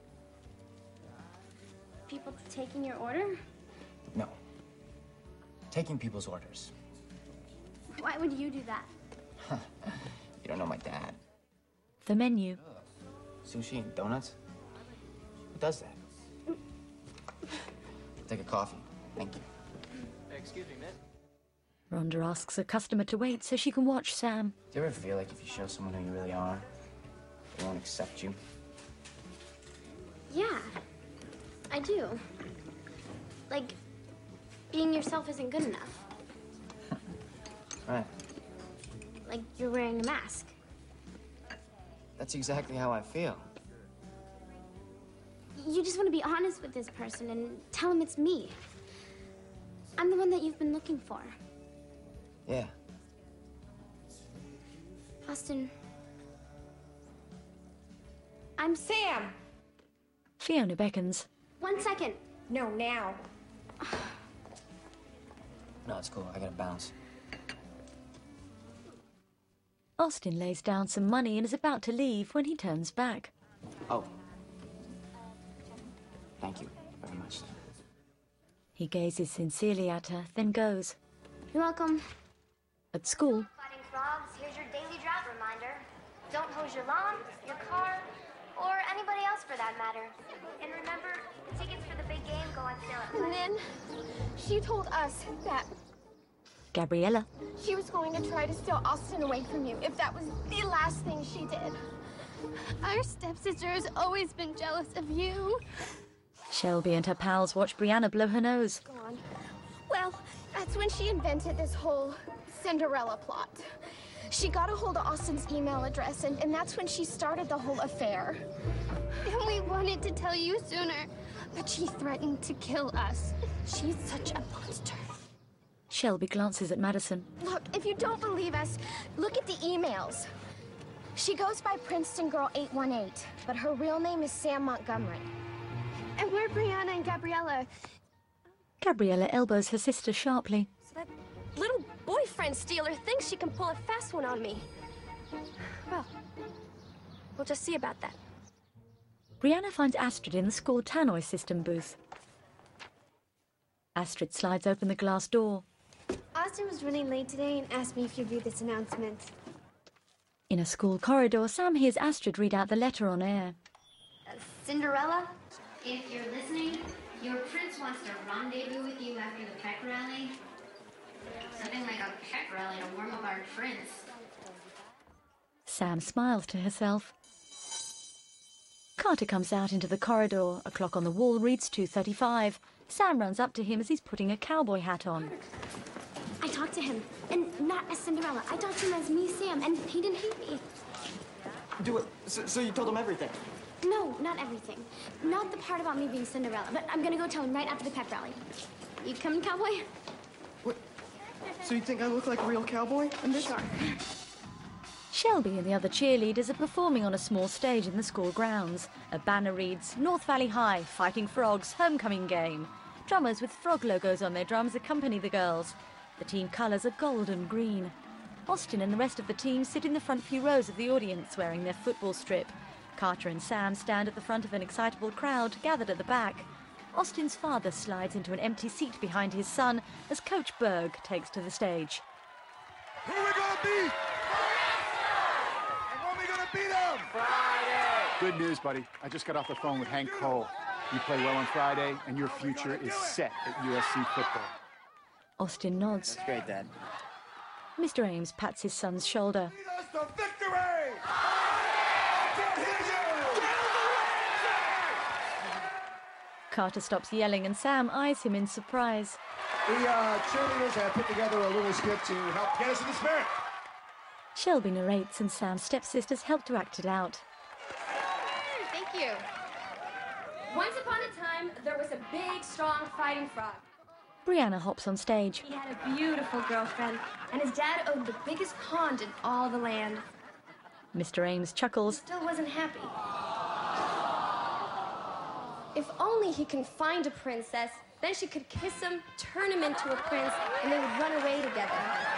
People taking your order? No. Taking people's orders. Why would you do that? You don't know my dad. The menu. Sushi and donuts? Who does that? Take a coffee. Thank you. Excuse me, miss. Rhonda asks a customer to wait so she can watch Sam. Do you ever feel like if you show someone who you really are, they won't accept you? Yeah, I do. Like, being yourself isn't good enough. Right. Like, you're wearing a mask. That's exactly how I feel. You just want to be honest with this person and tell him it's me. I'm the one that you've been looking for. Yeah. Austin. I'm Sam. Fiona beckons. One second. No, now. No, it's cool. I gotta bounce. Austin lays down some money and is about to leave when he turns back. Oh. Thank you very much. He gazes sincerely at her, then goes. You're welcome. At school, Fighting frogs, here's your daily drought reminder. Don't hose your lawn, your car, or anybody else for that matter. And remember, the tickets for the big game go on sale at And then she told us that Gabriella. she was going to try to steal Austin away from you if that was the last thing she did. Our stepsister has always been jealous of you. Shelby and her pals watch Brianna blow her nose. Gone. Well, that's when she invented this whole Cinderella plot. She got a hold of Austin's email address, and, and that's when she started the whole affair. And we wanted to tell you sooner, But she threatened to kill us. She's such a monster. Shelby glances at Madison. Look, if you don't believe us, look at the emails. She goes by Princeton Girl eight one eight, but her real name is Sam Montgomery. And we're Brianna and Gabriella. Gabriella elbows her sister sharply. So that little boyfriend stealer thinks she can pull a fast one on me. Well, we'll just see about that. Brianna finds Astrid in the school tannoy system booth. Astrid slides open the glass door. Austin was running late today and asked me if you'd read this announcement. In a school corridor, Sam hears Astrid read out the letter on air. Uh, Cinderella, if you're listening, your prince wants to rendezvous with you after the pep rally. Something like a pep rally to warm up our prince. Sam smiles to herself. Carter comes out into the corridor. A clock on the wall reads two thirty-five. Sam runs up to him as he's putting a cowboy hat on. I talked to him, and not as Cinderella. I talked to him as me, Sam, and he didn't hate me. Do it. So, so you told him everything? No, not everything. Not the part about me being Cinderella, but I'm gonna go tell him right after the pep rally. You coming, cowboy? What? So you think I look like a real cowboy in this? Sure. Shelby and the other cheerleaders are performing on a small stage in the school grounds. A banner reads, North Valley High, Fighting Frogs, Homecoming Game. Drummers with frog logos on their drums accompany the girls. The team colours are gold and green. Austin and the rest of the team sit in the front few rows of the audience wearing their football strip. Carter and Sam stand at the front of an excitable crowd gathered at the back. Austin's father slides into an empty seat behind his son as Coach Berg takes to the stage. Who are we gonna beat? And when are we gonna beat them? Friday! Good news, buddy. I just got off the phone with Hank Cole. You play well on Friday, and your future is set at U S C football. Austin nods. That's great, Dad. Mister Ames pats his son's shoulder. That's the victory! Carter stops yelling and Sam eyes him in surprise. The uh, cheerleaders have put together a little skit to help get us in the spirit. Shelby narrates and Sam's stepsisters help to act it out. Thank you. Once upon a time, there was a big, strong fighting frog. Brianna hops on stage. He had a beautiful girlfriend, and his dad owned the biggest pond in all the land. Mister Ames chuckles. Still wasn't happy. If only he can find a princess, then she could kiss him, turn him into a prince, and they would run away together.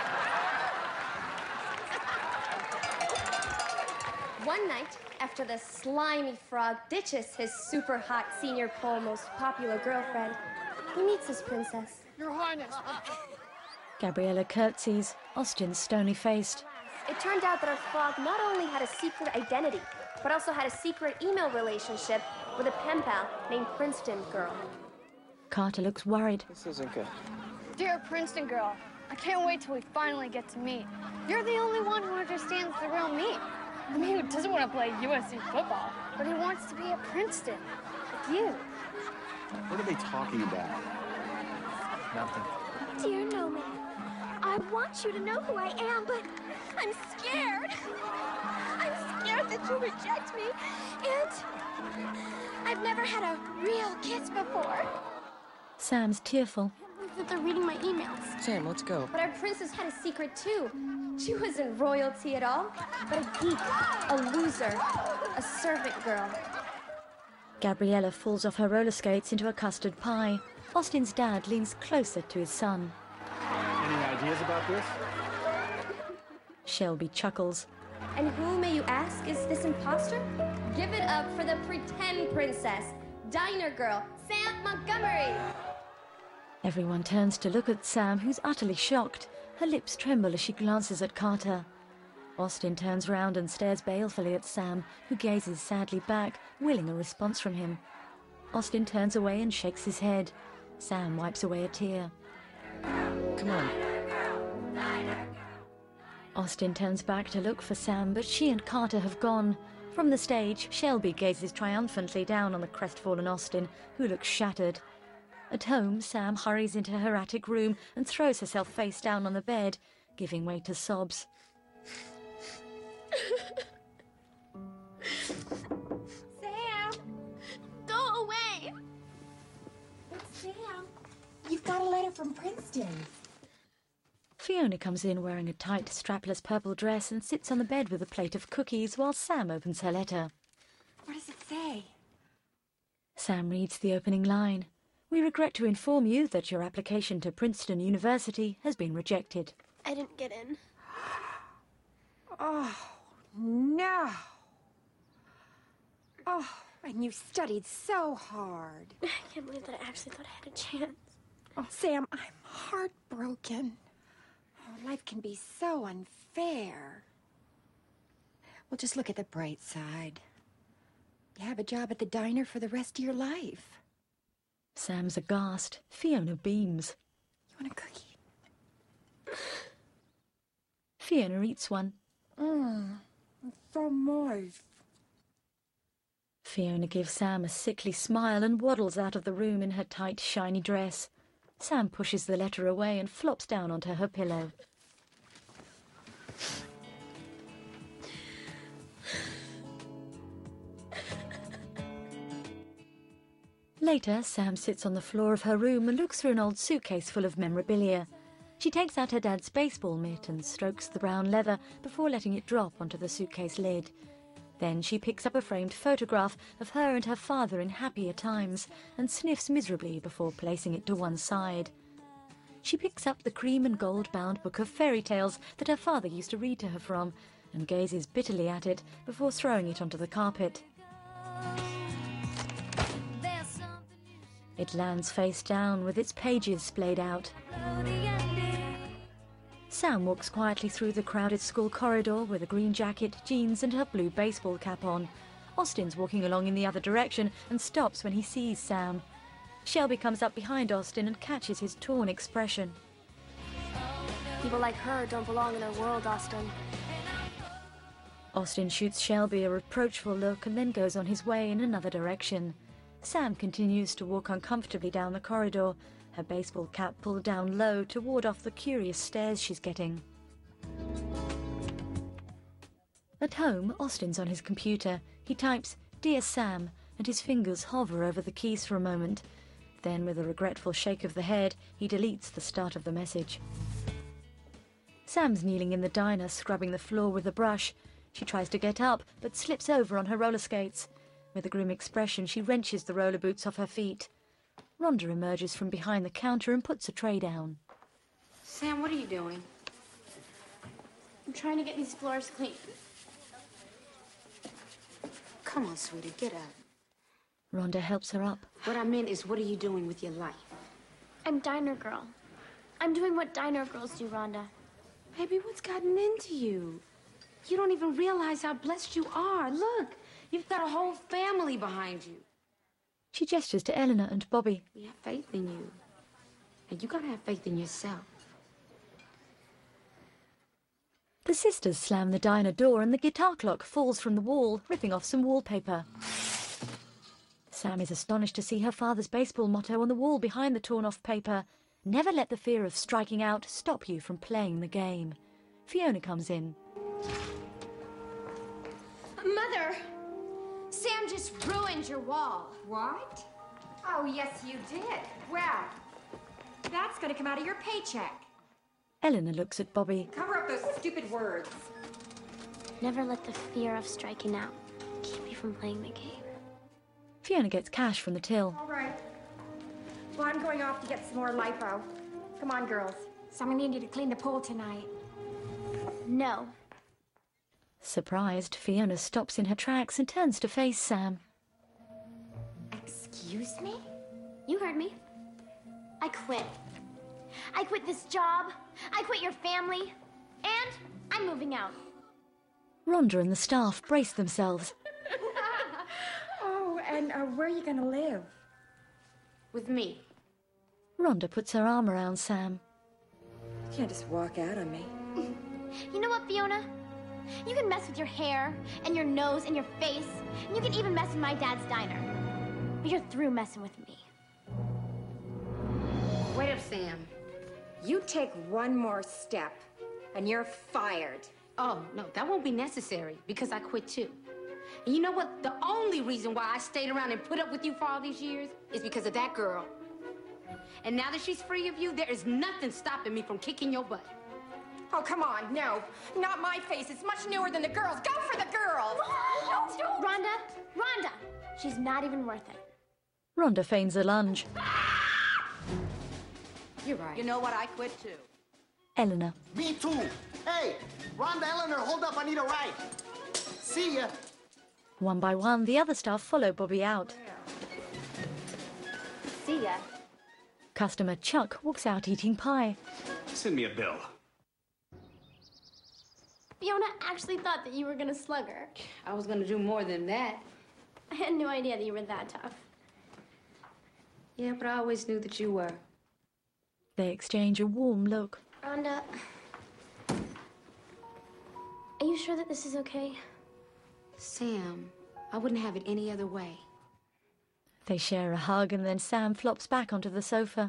One night, after the slimy frog ditches his super hot senior pole most popular girlfriend, he meets his princess. Your Highness. Gabriella curtsies, Austin stony-faced. It turned out that our frog not only had a secret identity, but also had a secret email relationship with a pen pal named Princeton Girl. Carter looks worried. This isn't good. Dear Princeton Girl, I can't wait till we finally get to meet. You're the only one who understands the real me. The me who doesn't want to play U S C football, but he wants to be at Princeton, like you. What are they talking about? Nothing. Dear Nomi, I want you to know who I am, but I'm scared. I'm scared that you'll reject me, and I've never had a real kiss before. Sam's tearful. That they're reading my emails. Sam, let's go. But our princess had a secret too. She wasn't royalty at all, but a geek, a loser, a servant girl. Gabriella falls off her roller skates into a custard pie. Austin's dad leans closer to his son. Any ideas about this? Shelby chuckles. And who, may you ask, is this imposter? Give it up for the pretend princess, diner girl, Sam Montgomery. Everyone turns to look at Sam, who's utterly shocked. Her lips tremble as she glances at Carter. Austin turns round and stares balefully at Sam, who gazes sadly back, willing a response from him. Austin turns away and shakes his head. Sam wipes away a tear. Come on. Austin turns back to look for Sam, but she and Carter have gone. From the stage, Shelby gazes triumphantly down on the crestfallen Austin, who looks shattered. At home, Sam hurries into her attic room and throws herself face down on the bed, giving way to sobs. Sam, go away. But Sam, you've got a letter from Princeton. Fiona comes in wearing a tight, strapless purple dress and sits on the bed with a plate of cookies while Sam opens her letter. What does it say? Sam reads the opening line. We regret to inform you that your application to Princeton University has been rejected. I didn't get in. Oh, no. Oh, and you studied so hard. I can't believe that I actually thought I had a chance. Oh, Sam, I'm heartbroken. Oh, life can be so unfair. Well, just look at the bright side. You have a job at the diner for the rest of your life. Sam's aghast. Fiona beams. You want a cookie? Fiona eats one. Mmm, it's so moist. Fiona gives Sam a sickly smile and waddles out of the room in her tight, shiny dress. Sam pushes the letter away and flops down onto her pillow. Later, Sam sits on the floor of her room and looks through an old suitcase full of memorabilia. She takes out her dad's baseball mitt and strokes the brown leather before letting it drop onto the suitcase lid. Then she picks up a framed photograph of her and her father in happier times and sniffs miserably before placing it to one side. She picks up the cream and gold-bound book of fairy tales that her father used to read to her from and gazes bitterly at it before throwing it onto the carpet. It lands face down with its pages splayed out. Sam walks quietly through the crowded school corridor with a green jacket, jeans and her blue baseball cap on. Austin's walking along in the other direction and stops when he sees Sam. Shelby comes up behind Austin and catches his torn expression. People like her don't belong in our world, Austin. Austin shoots Shelby a reproachful look and then goes on his way in another direction. Sam continues to walk uncomfortably down the corridor, her baseball cap pulled down low to ward off the curious stares she's getting. At home, Austin's on his computer. He types, "Dear Sam," and his fingers hover over the keys for a moment. Then, with a regretful shake of the head, he deletes the start of the message. Sam's kneeling in the diner, scrubbing the floor with a brush. She tries to get up, but slips over on her roller skates. With a grim expression, she wrenches the roller boots off her feet. Rhonda emerges from behind the counter and puts a tray down. Sam, what are you doing? I'm trying to get these floors clean. Come on, sweetie, get up. Rhonda helps her up. What I meant is, what are you doing with your life? I'm diner girl. I'm doing what diner girls do, Rhonda. Baby, what's gotten into you? You don't even realize how blessed you are. Look, you've got a whole family behind you. She gestures to Eleanor and Bobby. We have faith in you. And you gotta have faith in yourself. The sisters slam the diner door and the guitar clock falls from the wall, ripping off some wallpaper. Sam is astonished to see her father's baseball motto on the wall behind the torn-off paper. Never let the fear of striking out stop you from playing the game. Fiona comes in. Mother! Sam just ruined your wall. What? Oh, yes, you did. Well, that's going to come out of your paycheck. Eleanor looks at Bobby. Cover up those stupid words. Never let the fear of striking out keep you from playing the game. Fiona gets cash from the till. All right. Well, I'm going off to get some more lipo. Come on, girls. Someone need you to clean the pool tonight. No. Surprised, Fiona stops in her tracks and turns to face Sam. Excuse me? You heard me. I quit. I quit this job. I quit your family. And I'm moving out. Rhonda and the staff brace themselves. Oh, and uh, where are you going to live? With me. Rhonda puts her arm around Sam. You can't just walk out on me. You know what, Fiona? You can mess with your hair, and your nose, and your face, and you can even mess with my dad's diner. But you're through messing with me. Wait up, Sam. You take one more step, and you're fired. Oh, no, that won't be necessary, because I quit too. And you know what? The only reason why I stayed around and put up with you for all these years is because of that girl. And now that she's free of you, there is nothing stopping me from kicking your butt. Oh, come on, no. Not my face. It's much newer than the girls. Go for the girls! No, don't. Rhonda, Rhonda, she's not even worth it. Rhonda feigns a lunge. You're right. You know what? I quit too. Eleanor. Me too. Hey, Rhonda, Eleanor, hold up. I need a ride. See ya. One by one, the other staff follow Bobby out. See ya. Customer Chuck walks out eating pie. Send me a bill. Fiona actually thought that you were gonna slug her. I was gonna do more than that. I had no idea that you were that tough. Yeah, but I always knew that you were. They exchange a warm look. Rhonda, are you sure that this is okay? Sam, I wouldn't have it any other way. They share a hug and then Sam flops back onto the sofa.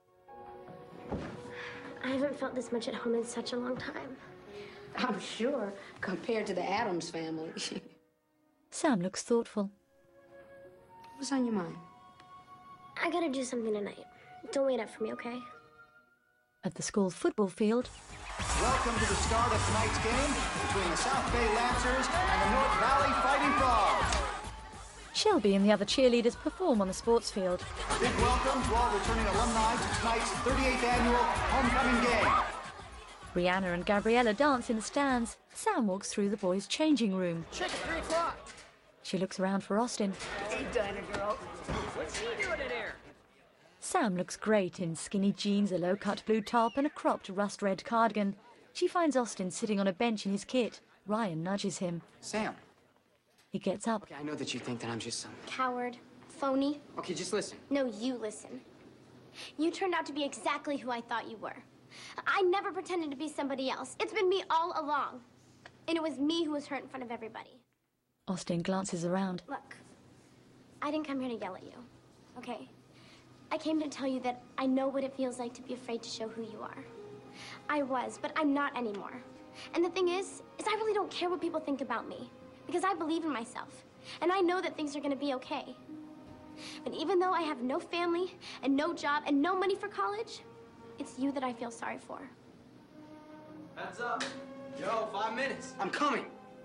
I haven't felt this much at home in such a long time. I'm sure, compared to the Addams family. Sam looks thoughtful. What's on your mind? I gotta do something tonight. Don't wait up for me, okay? At the school football field, Welcome to the start of tonight's game between the South Bay Lancers and the North Valley Fighting Frogs. Shelby and the other cheerleaders perform on the sports field. Big welcome to all returning alumni to tonight's thirty-eighth annual homecoming game. Brianna and Gabriella dance in the stands. Sam walks through the boys' changing room. Check at three o'clock. She looks around for Austin. Hey, Dinah girl. What's he doing in here? Sam looks great in skinny jeans, a low-cut blue top and a cropped rust-red cardigan. She finds Austin sitting on a bench in his kit. Ryan nudges him. Sam. He gets up. Okay, I know that you think that I'm just some... Coward. Phony. Okay, just listen. No, you listen. You turned out to be exactly who I thought you were. I never pretended to be somebody else. It's been me all along. And it was me who was hurt in front of everybody. Austin glances around. Look, I didn't come here to yell at you, okay? I came to tell you that I know what it feels like to be afraid to show who you are. I was, but I'm not anymore. And the thing is, is I really don't care what people think about me. Because I believe in myself. And I know that things are gonna be okay. But even though I have no family, and no job, and no money for college, it's you that I feel sorry for. Heads up. Yo, five minutes. I'm coming.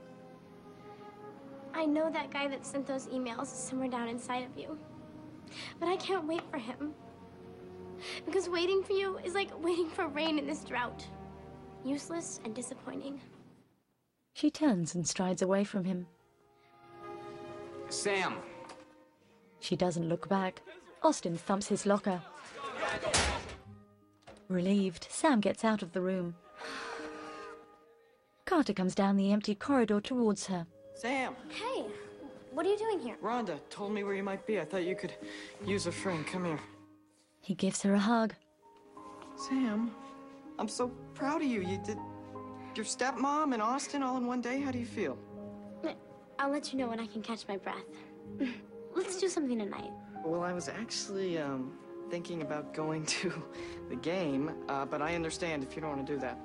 I know that guy that sent those emails is somewhere down inside of you. But I can't wait for him. Because waiting for you is like waiting for rain in this drought. Useless and disappointing. She turns and strides away from him. Sam. She doesn't look back. Austin thumps his locker. Relieved, Sam gets out of the room. Carter comes down the empty corridor towards her. Sam. Hey, what are you doing here? Rhonda told me where you might be. I thought you could use a friend. Come here. He gives her a hug. Sam, I'm so proud of you. You did your stepmom and Austin all in one day. How do you feel? I'll let you know when I can catch my breath. Let's do something tonight. Well, I was actually um, thinking about going to the game, uh, but I understand if you don't want to do that.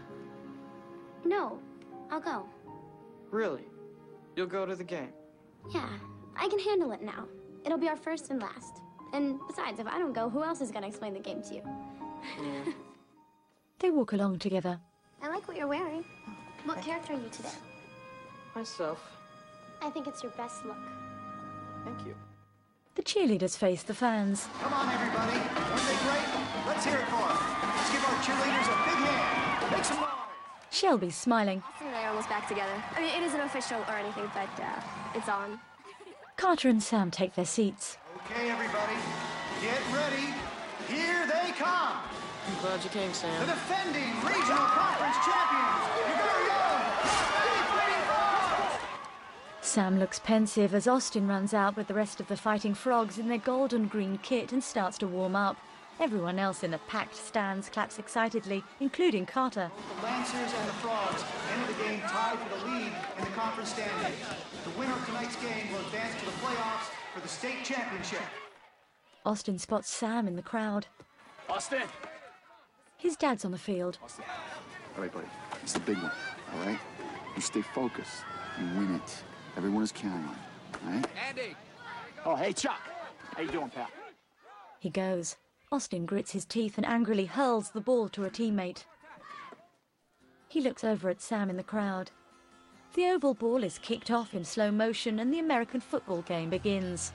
No, I'll go. Really? You'll go to the game? Yeah, I can handle it now. It'll be our first and last. And besides, if I don't go, who else is gonna explain the game to you? Yeah. They walk along together. I like what you're wearing. What character are you today? Myself. I think it's your best look. Thank you. The cheerleaders face the fans. Come on, everybody. Aren't they great? Let's hear it for them. Let's give our cheerleaders a big hand. Make some noise. Shelby's smiling. Austin and I are almost back together. I mean, it isn't official or anything, but uh, it's on. Carter and Sam take their seats. Okay, everybody. Get ready. Here they come. I'm glad you came, Sam. The defending regional conference champions. Your very own Bay Fighting Frogs. Sam looks pensive as Austin runs out with the rest of the Fighting Frogs in their golden green kit and starts to warm up. Everyone else in the packed stands claps excitedly, including Carter. The Lancers and the Frogs enter the game tied for the lead in the conference standings. The winner of tonight's game will advance to the playoffs for the state championship. Austin spots Sam in the crowd. Austin! His dad's on the field. Austin. All right, buddy. It's the big one, all right? You stay focused. You win it. Everyone is counting on you, all right? Andy! Oh, hey, Chuck. How you doing, pal? He goes. Austin grits his teeth and angrily hurls the ball to a teammate. He looks over at Sam in the crowd. The oval ball is kicked off in slow motion and the American football game begins.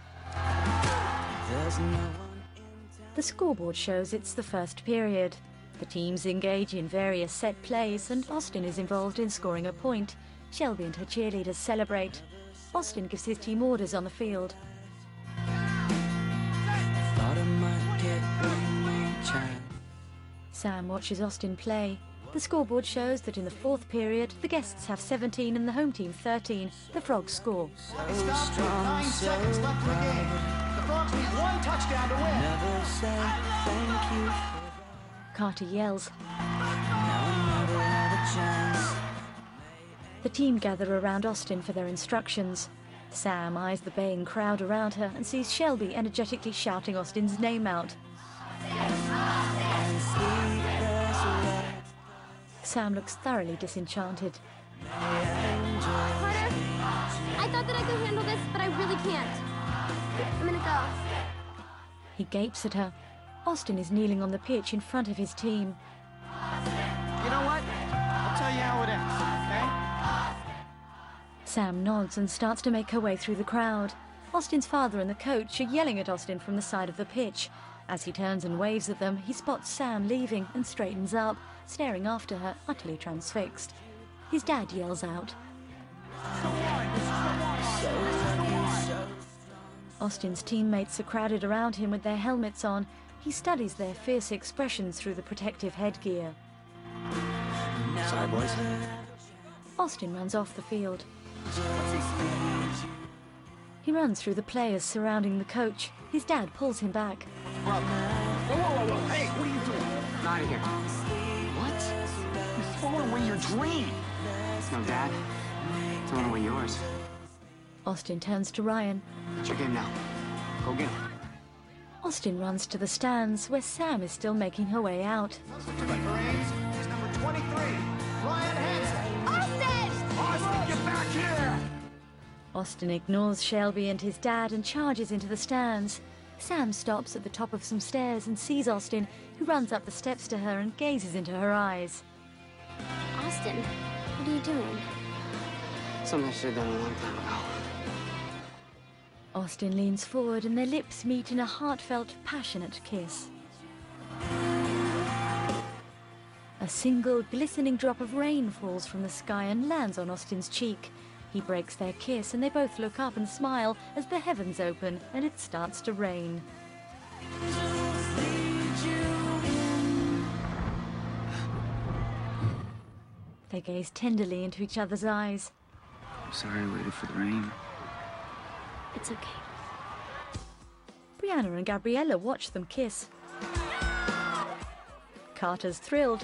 The scoreboard shows it's the first period. The teams engage in various set plays and Austin is involved in scoring a point. Shelby and her cheerleaders celebrate. Austin gives his team orders on the field. Sam watches Austin play. The scoreboard shows that in the fourth period, the guests have seventeen and the home team thirteen. The Frogs score. It stopped with nine seconds left in the game. The Frogs need one touchdown to win. Never say thank you. Carter yells. Now I never have a chance. The team gather around Austin for their instructions. Sam eyes the baying crowd around her and sees Shelby energetically shouting Austin's name out. Sam looks thoroughly disenchanted. Carter, I thought that I could handle this, but I really can't. I'm gonna go. He gapes at her. Austin is kneeling on the pitch in front of his team. You know what? I'll tell you how it ends, okay? Sam nods and starts to make her way through the crowd. Austin's father and the coach are yelling at Austin from the side of the pitch. As he turns and waves at them, he spots Sam leaving and straightens up, staring after her, utterly transfixed. His dad yells out. Austin's teammates are crowded around him with their helmets on. He studies their fierce expressions through the protective headgear. Sorry, boys. Austin runs off the field. He runs through the players surrounding the coach. His dad pulls him back. Whoa, whoa, whoa, whoa. Hey, what are you doing? Out of here. What? You're throwing away your dream. No, Dad. Throwing away yours. Austin turns to Ryan. It's your game now. Go get him. Austin runs to the stands, where Sam is still making her way out. To the Marines is number twenty-three, Ryan Hansen. Austin! Austin, get back here! Austin ignores Shelby and his dad and charges into the stands. Sam stops at the top of some stairs and sees Austin, who runs up the steps to her and gazes into her eyes. Austin, what are you doing? Something I should have done a long time ago. Austin leans forward and their lips meet in a heartfelt, passionate kiss. A single glistening drop of rain falls from the sky and lands on Austin's cheek. He breaks their kiss and they both look up and smile as the heavens open and it starts to rain. They gaze tenderly into each other's eyes. I'm sorry I waited for the rain. It's okay. Brianna and Gabriella watch them kiss. Carter's thrilled.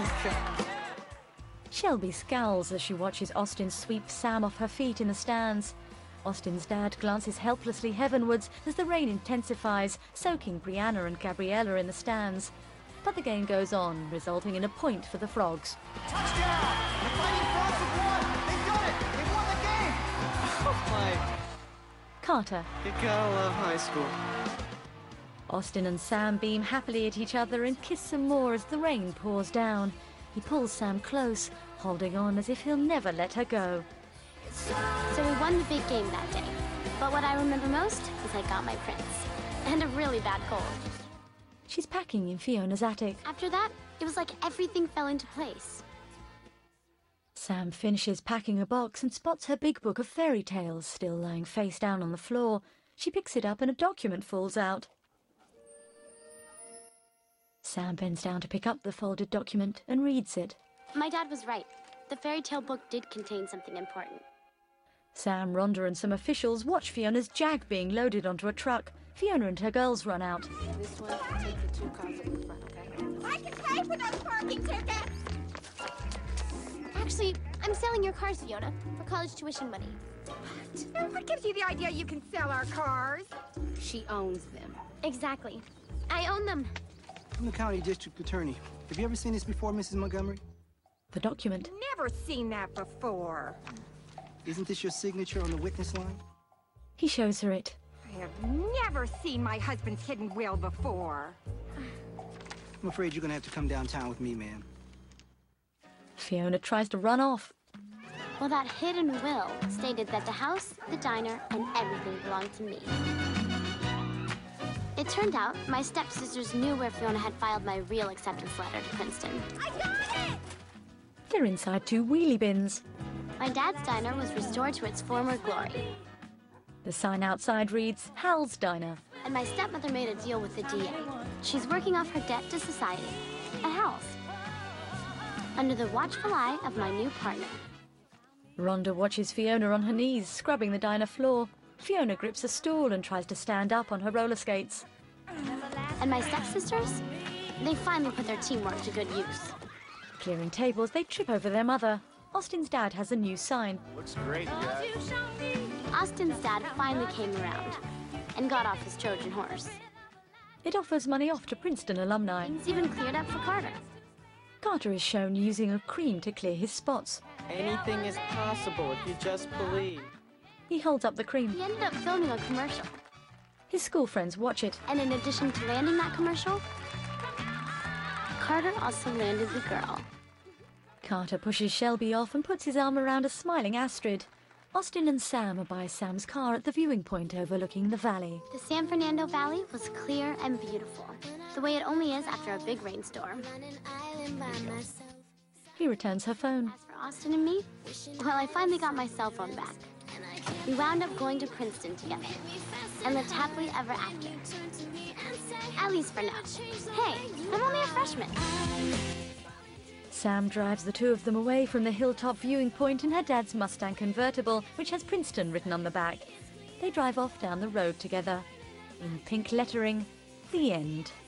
Shelby scowls as she watches Austin sweep Sam off her feet in the stands. Austin's dad glances helplessly heavenwards as the rain intensifies, soaking Brianna and Gabriella in the stands. But the game goes on, resulting in a point for the Frogs. Touchdown! The Fighting Frogs have won! They've done it! They've won the game! Oh my... Carter. You gotta love high school. Austin and Sam beam happily at each other and kiss some more as the rain pours down. He pulls Sam close, holding on as if he'll never let her go. So we won the big game that day. But what I remember most is I got my prince. And a really bad cold. She's packing in Fiona's attic. After that, it was like everything fell into place. Sam finishes packing a box and spots her big book of fairy tales still lying face down on the floor. She picks it up and a document falls out. Sam bends down to pick up the folded document and reads it. My dad was right. The fairy tale book did contain something important. Sam, Rhonda and some officials watch Fiona's Jag being loaded onto a truck. Fiona and her girls run out. This one, take the two cars up in front, okay? I can pay for those parking tickets! Actually, I'm selling your cars, Fiona, for college tuition money. What gives you the idea you can sell our cars? She owns them. Exactly. I own them. I'm the county district attorney. Have you ever seen this before, Missus Montgomery? The document. Never seen that before. Isn't this your signature on the witness line? He shows her it. I have never seen my husband's hidden will before. I'm afraid you're gonna have to come downtown with me, ma'am. Fiona tries to run off. Well, that hidden will stated that the house, the diner, and everything belonged to me. It turned out my stepsisters knew where Fiona had filed my real acceptance letter to Princeton. I got it! They're inside two wheelie bins. My dad's diner was restored to its former glory. The sign outside reads, Hal's Diner. And my stepmother made a deal with the D A. She's working off her debt to society at Hal's, under the watchful eye of my new partner. Rhonda watches Fiona on her knees, scrubbing the diner floor. Fiona grips a stool and tries to stand up on her roller skates. And my stepsisters? They finally put their teamwork to good use. Clearing tables, they trip over their mother. Austin's dad has a new sign. Looks great, Dad. Austin's dad finally came around and got off his Trojan horse. It offers money off to Princeton alumni. Things even cleared up for Carter. Carter is shown using a cream to clear his spots. Anything is possible if you just believe. He holds up the cream. He ended up filming a commercial. His school friends watch it. And in addition to landing that commercial, Carter also landed the girl. Carter pushes Shelby off and puts his arm around a smiling Astrid. Austin and Sam are by Sam's car at the viewing point overlooking the valley. The San Fernando Valley was clear and beautiful, the way it only is after a big rainstorm. He returns her phone. As for Austin and me, well, I finally got my cell phone back. We wound up going to Princeton together and lived happily ever after. At least for now. Hey, I'm only a freshman. Sam drives the two of them away from the hilltop viewing point in her dad's Mustang convertible, which has Princeton written on the back. They drive off down the road together. In pink lettering, the end.